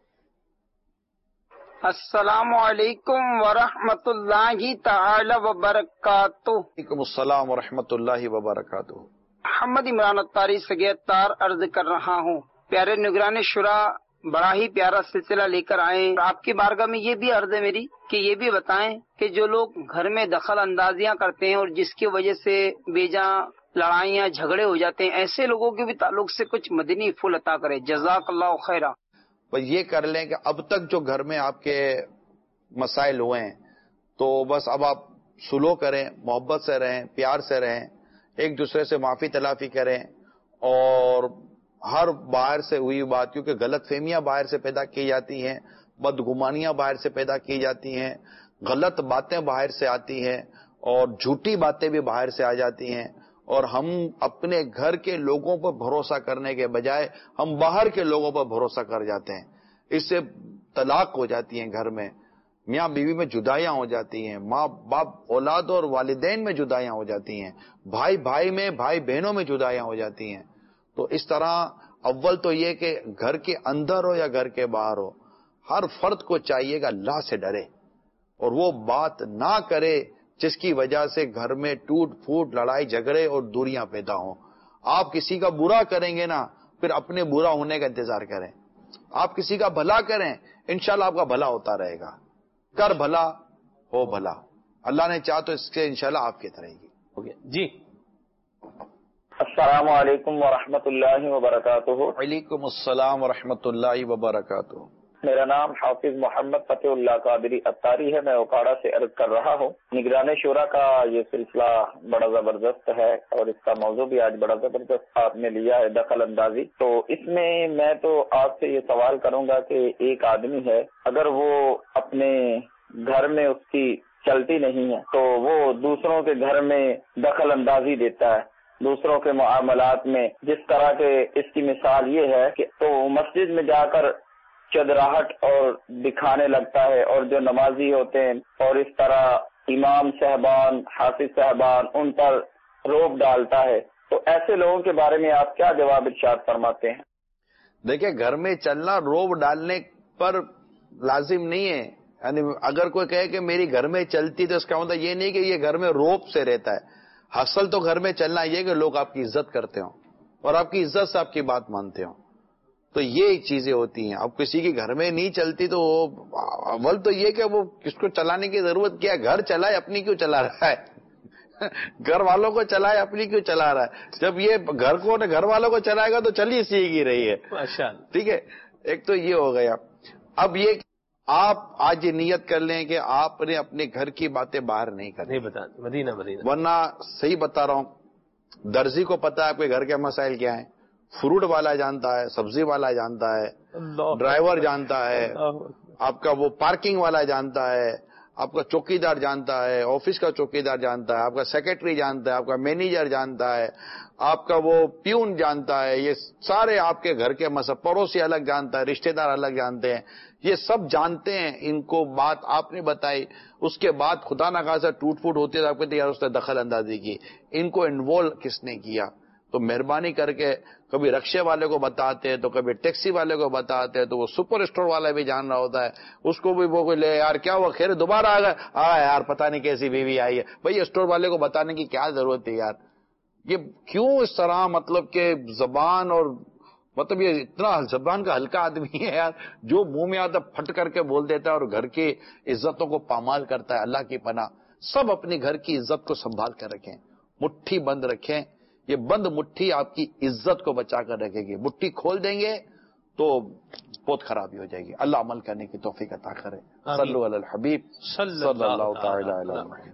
السلام علیکم ورحمۃ اللہ تعالی وبرکاتہ. وعلیکم السلام ورحمۃ اللہ وبرکاتہ. محمد عمران اتاری سگیتار عرض کر رہا ہوں. پیارے نگران شورا, بڑا ہی پیارا سلسلہ لے کر آئے. آپ کی بارگاہ میں یہ بھی عرض ہے میری کہ یہ بھی بتائیں کہ جو لوگ گھر میں دخل اندازیاں کرتے ہیں اور جس کی وجہ سے بے جاں لڑائیاں جھگڑے ہو جاتے ہیں, ایسے لوگوں کے بھی تعلق سے کچھ مدنی پھول عطا کرے. جزاک اللہ خیرہ. بس یہ کر لیں کہ اب تک جو گھر میں آپ کے مسائل ہوئے ہیں تو بس اب آپ سلو کریں, محبت سے رہیں, پیار سے رہیں, ایک دوسرے سے معافی تلافی کریں, اور ہر باہر سے ہوئی بات, کیونکہ غلط فہمیاں باہر سے پیدا کی جاتی ہیں, بدگمانیاں باہر سے پیدا کی جاتی ہیں, غلط باتیں باہر سے آتی ہیں, اور جھوٹی باتیں بھی باہر سے آ جاتی ہیں, اور ہم اپنے گھر کے لوگوں پر بھروسہ کرنے کے بجائے ہم باہر کے لوگوں پر بھروسہ کر جاتے ہیں. اس سے طلاق ہو جاتی ہیں, گھر میں میاں بیوی میں جدائیاں ہو جاتی ہیں, ماں باپ اولاد اور والدین میں جدائیاں ہو جاتی ہیں, بھائی بھائی میں, بھائی بہنوں میں جدائیاں ہو جاتی ہیں. تو اس طرح اول تو یہ کہ گھر کے اندر ہو یا گھر کے باہر ہو, ہر فرد کو چاہیے گا اللہ سے ڈرے اور وہ بات نہ کرے جس کی وجہ سے گھر میں ٹوٹ پھوٹ, لڑائی جھگڑے اور دوریاں پیدا ہوں. آپ کسی کا برا کریں گے نا, پھر اپنے برا ہونے کا انتظار کریں. آپ کسی کا بھلا کریں, انشاءاللہ آپ کا بھلا ہوتا رہے گا. کر بھلا ہو بھلا, اللہ نے چاہ تو اس سے انشاءاللہ آپ کی طرح ہی. ہو گیا جی. السلام علیکم ورحمۃ اللہ وبرکاتہ. وعلیکم السلام ورحمۃ اللہ وبرکاتہ. میرا نام حافظ محمد فتح اللہ قادری اتاری ہے. میں اوکاڑا سے عرض کر رہا ہوں. نگران شورا کا یہ سلسلہ بڑا زبردست ہے اور اس کا موضوع بھی آج بڑا زبردست آپ نے لیا ہے، دخل اندازی. تو اس میں تو آپ سے یہ سوال کروں گا کہ ایک آدمی ہے، اگر وہ اپنے گھر میں اس کی چلتی نہیں ہے تو وہ دوسروں کے گھر میں دخل اندازی دیتا ہے، دوسروں کے معاملات میں. جس طرح کے اس کی مثال یہ ہے کہ تو مسجد میں جا کر چدراہٹ اور دکھانے لگتا ہے، اور جو نمازی ہوتے ہیں اور اس طرح امام صاحبان، حافظ صاحبان ان پر روب ڈالتا ہے. تو ایسے لوگوں کے بارے میں آپ کیا جواب ارشاد فرماتے ہیں؟ دیکھیں، گھر میں چلنا روب ڈالنے پر لازم نہیں ہے. یعنی اگر کوئی کہے کہ میری گھر میں چلتی تو اس کا مطلب یہ نہیں کہ یہ گھر میں روب سے رہتا ہے. حاصل تو گھر میں چلنا یہ کہ لوگ آپ کی عزت کرتے ہوں اور آپ کی عزت سے آپ کی بات مانتے ہوں. تو یہ چیزیں ہوتی ہیں. اب کسی کی گھر میں نہیں چلتی تو اول تو یہ کہ وہ کس کو چلانے کی ضرورت کیا ہے؟ گھر چلائے، اپنی کیوں چلا رہا ہے؟ گھر والوں کو چلائے، اپنی کیوں چلا رہا ہے؟ جب یہ گھر کو گھر والوں کو چلائے گا تو چل ہی سیکھ ہی رہی ہے. ٹھیک ہے، ایک تو یہ ہو گیا. اب یہ آپ آج یہ نیت کر لیں کہ آپ نے اپنے گھر کی باتیں باہر نہیں کرنی. مدینہ ورنہ صحیح بتا رہا ہوں، درزی کو پتا ہے آپ کے گھر کے مسائل کیا ہیں، فروٹ والا جانتا ہے، سبزی والا جانتا ہے، ڈرائیور جانتا ہے، آپ کا وہ پارکنگ والا جانتا ہے، آپ کا چوکی دار جانتا ہے، آفس کا چوکی دار جانتا ہے، آپ کا سیکرٹری جانتا ہے، آپ کا مینیجر جانتا ہے، آپ کا وہ پیون جانتا ہے. یہ سارے آپ کے گھر کے مسئلے، پڑوسی الگ جانتا ہے، رشتہ دار الگ جانتے ہیں. یہ سب جانتے ہیں. ان کو بات آپ نے بتائی، اس کے بعد خدا نخواستہ ٹوٹ پھوٹ ہوتی ہے تو آپ کہتے ہیں یار اس نے دخل اندازی کی. ان کو انوالو کس نے کیا؟ تو مہربانی کر کے کبھی رکشے والے کو بتاتے ہیں تو کبھی ٹیکسی والے کو بتاتے ہیں تو وہ سپر اسٹور والا بھی جان رہا ہوتا ہے. اس کو بھی وہ لے یار کیا ہوا، خیر دوبارہ آ گئے، یار پتہ نہیں کیسی بیوی آئی ہے. بھائی اسٹور والے کو بتانے کی کیا ضرورت ہے یار؟ یہ کیوں اس طرح مطلب کہ زبان اور مطلب یہ اتنا زبان کا ہلکا آدمی ہے یار، جو منہ میں آتا پھٹ کر کے بول دیتا ہے اور گھر کی عزتوں کو پامال کرتا ہے. اللہ کی پناہ، سب اپنے گھر کی عزت کو سنبھال کر رکھیں، مٹھی بند رکھیں. یہ بند مٹھی آپ کی عزت کو بچا کر رکھے گی. مٹھی کھول دیں گے تو بہت خرابی ہو جائے گی. اللہ عمل کرنے کی توفیق عطا کرے. صلو علی الحبیب صلی اللہ تعالی علیہ وسلم.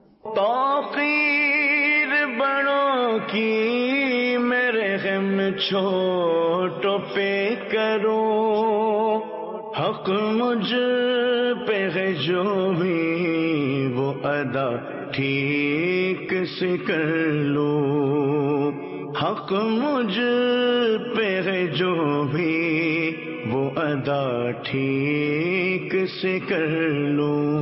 توقیر بڑوں کی میرے غم چھوٹوں پہ کرو، حق مجھ پہ ہے جو بھی وہ ادا ٹھیک سے کر لو، حق مجھ پہ ہے جو بھی وہ ادا ٹھیک سے کر لو.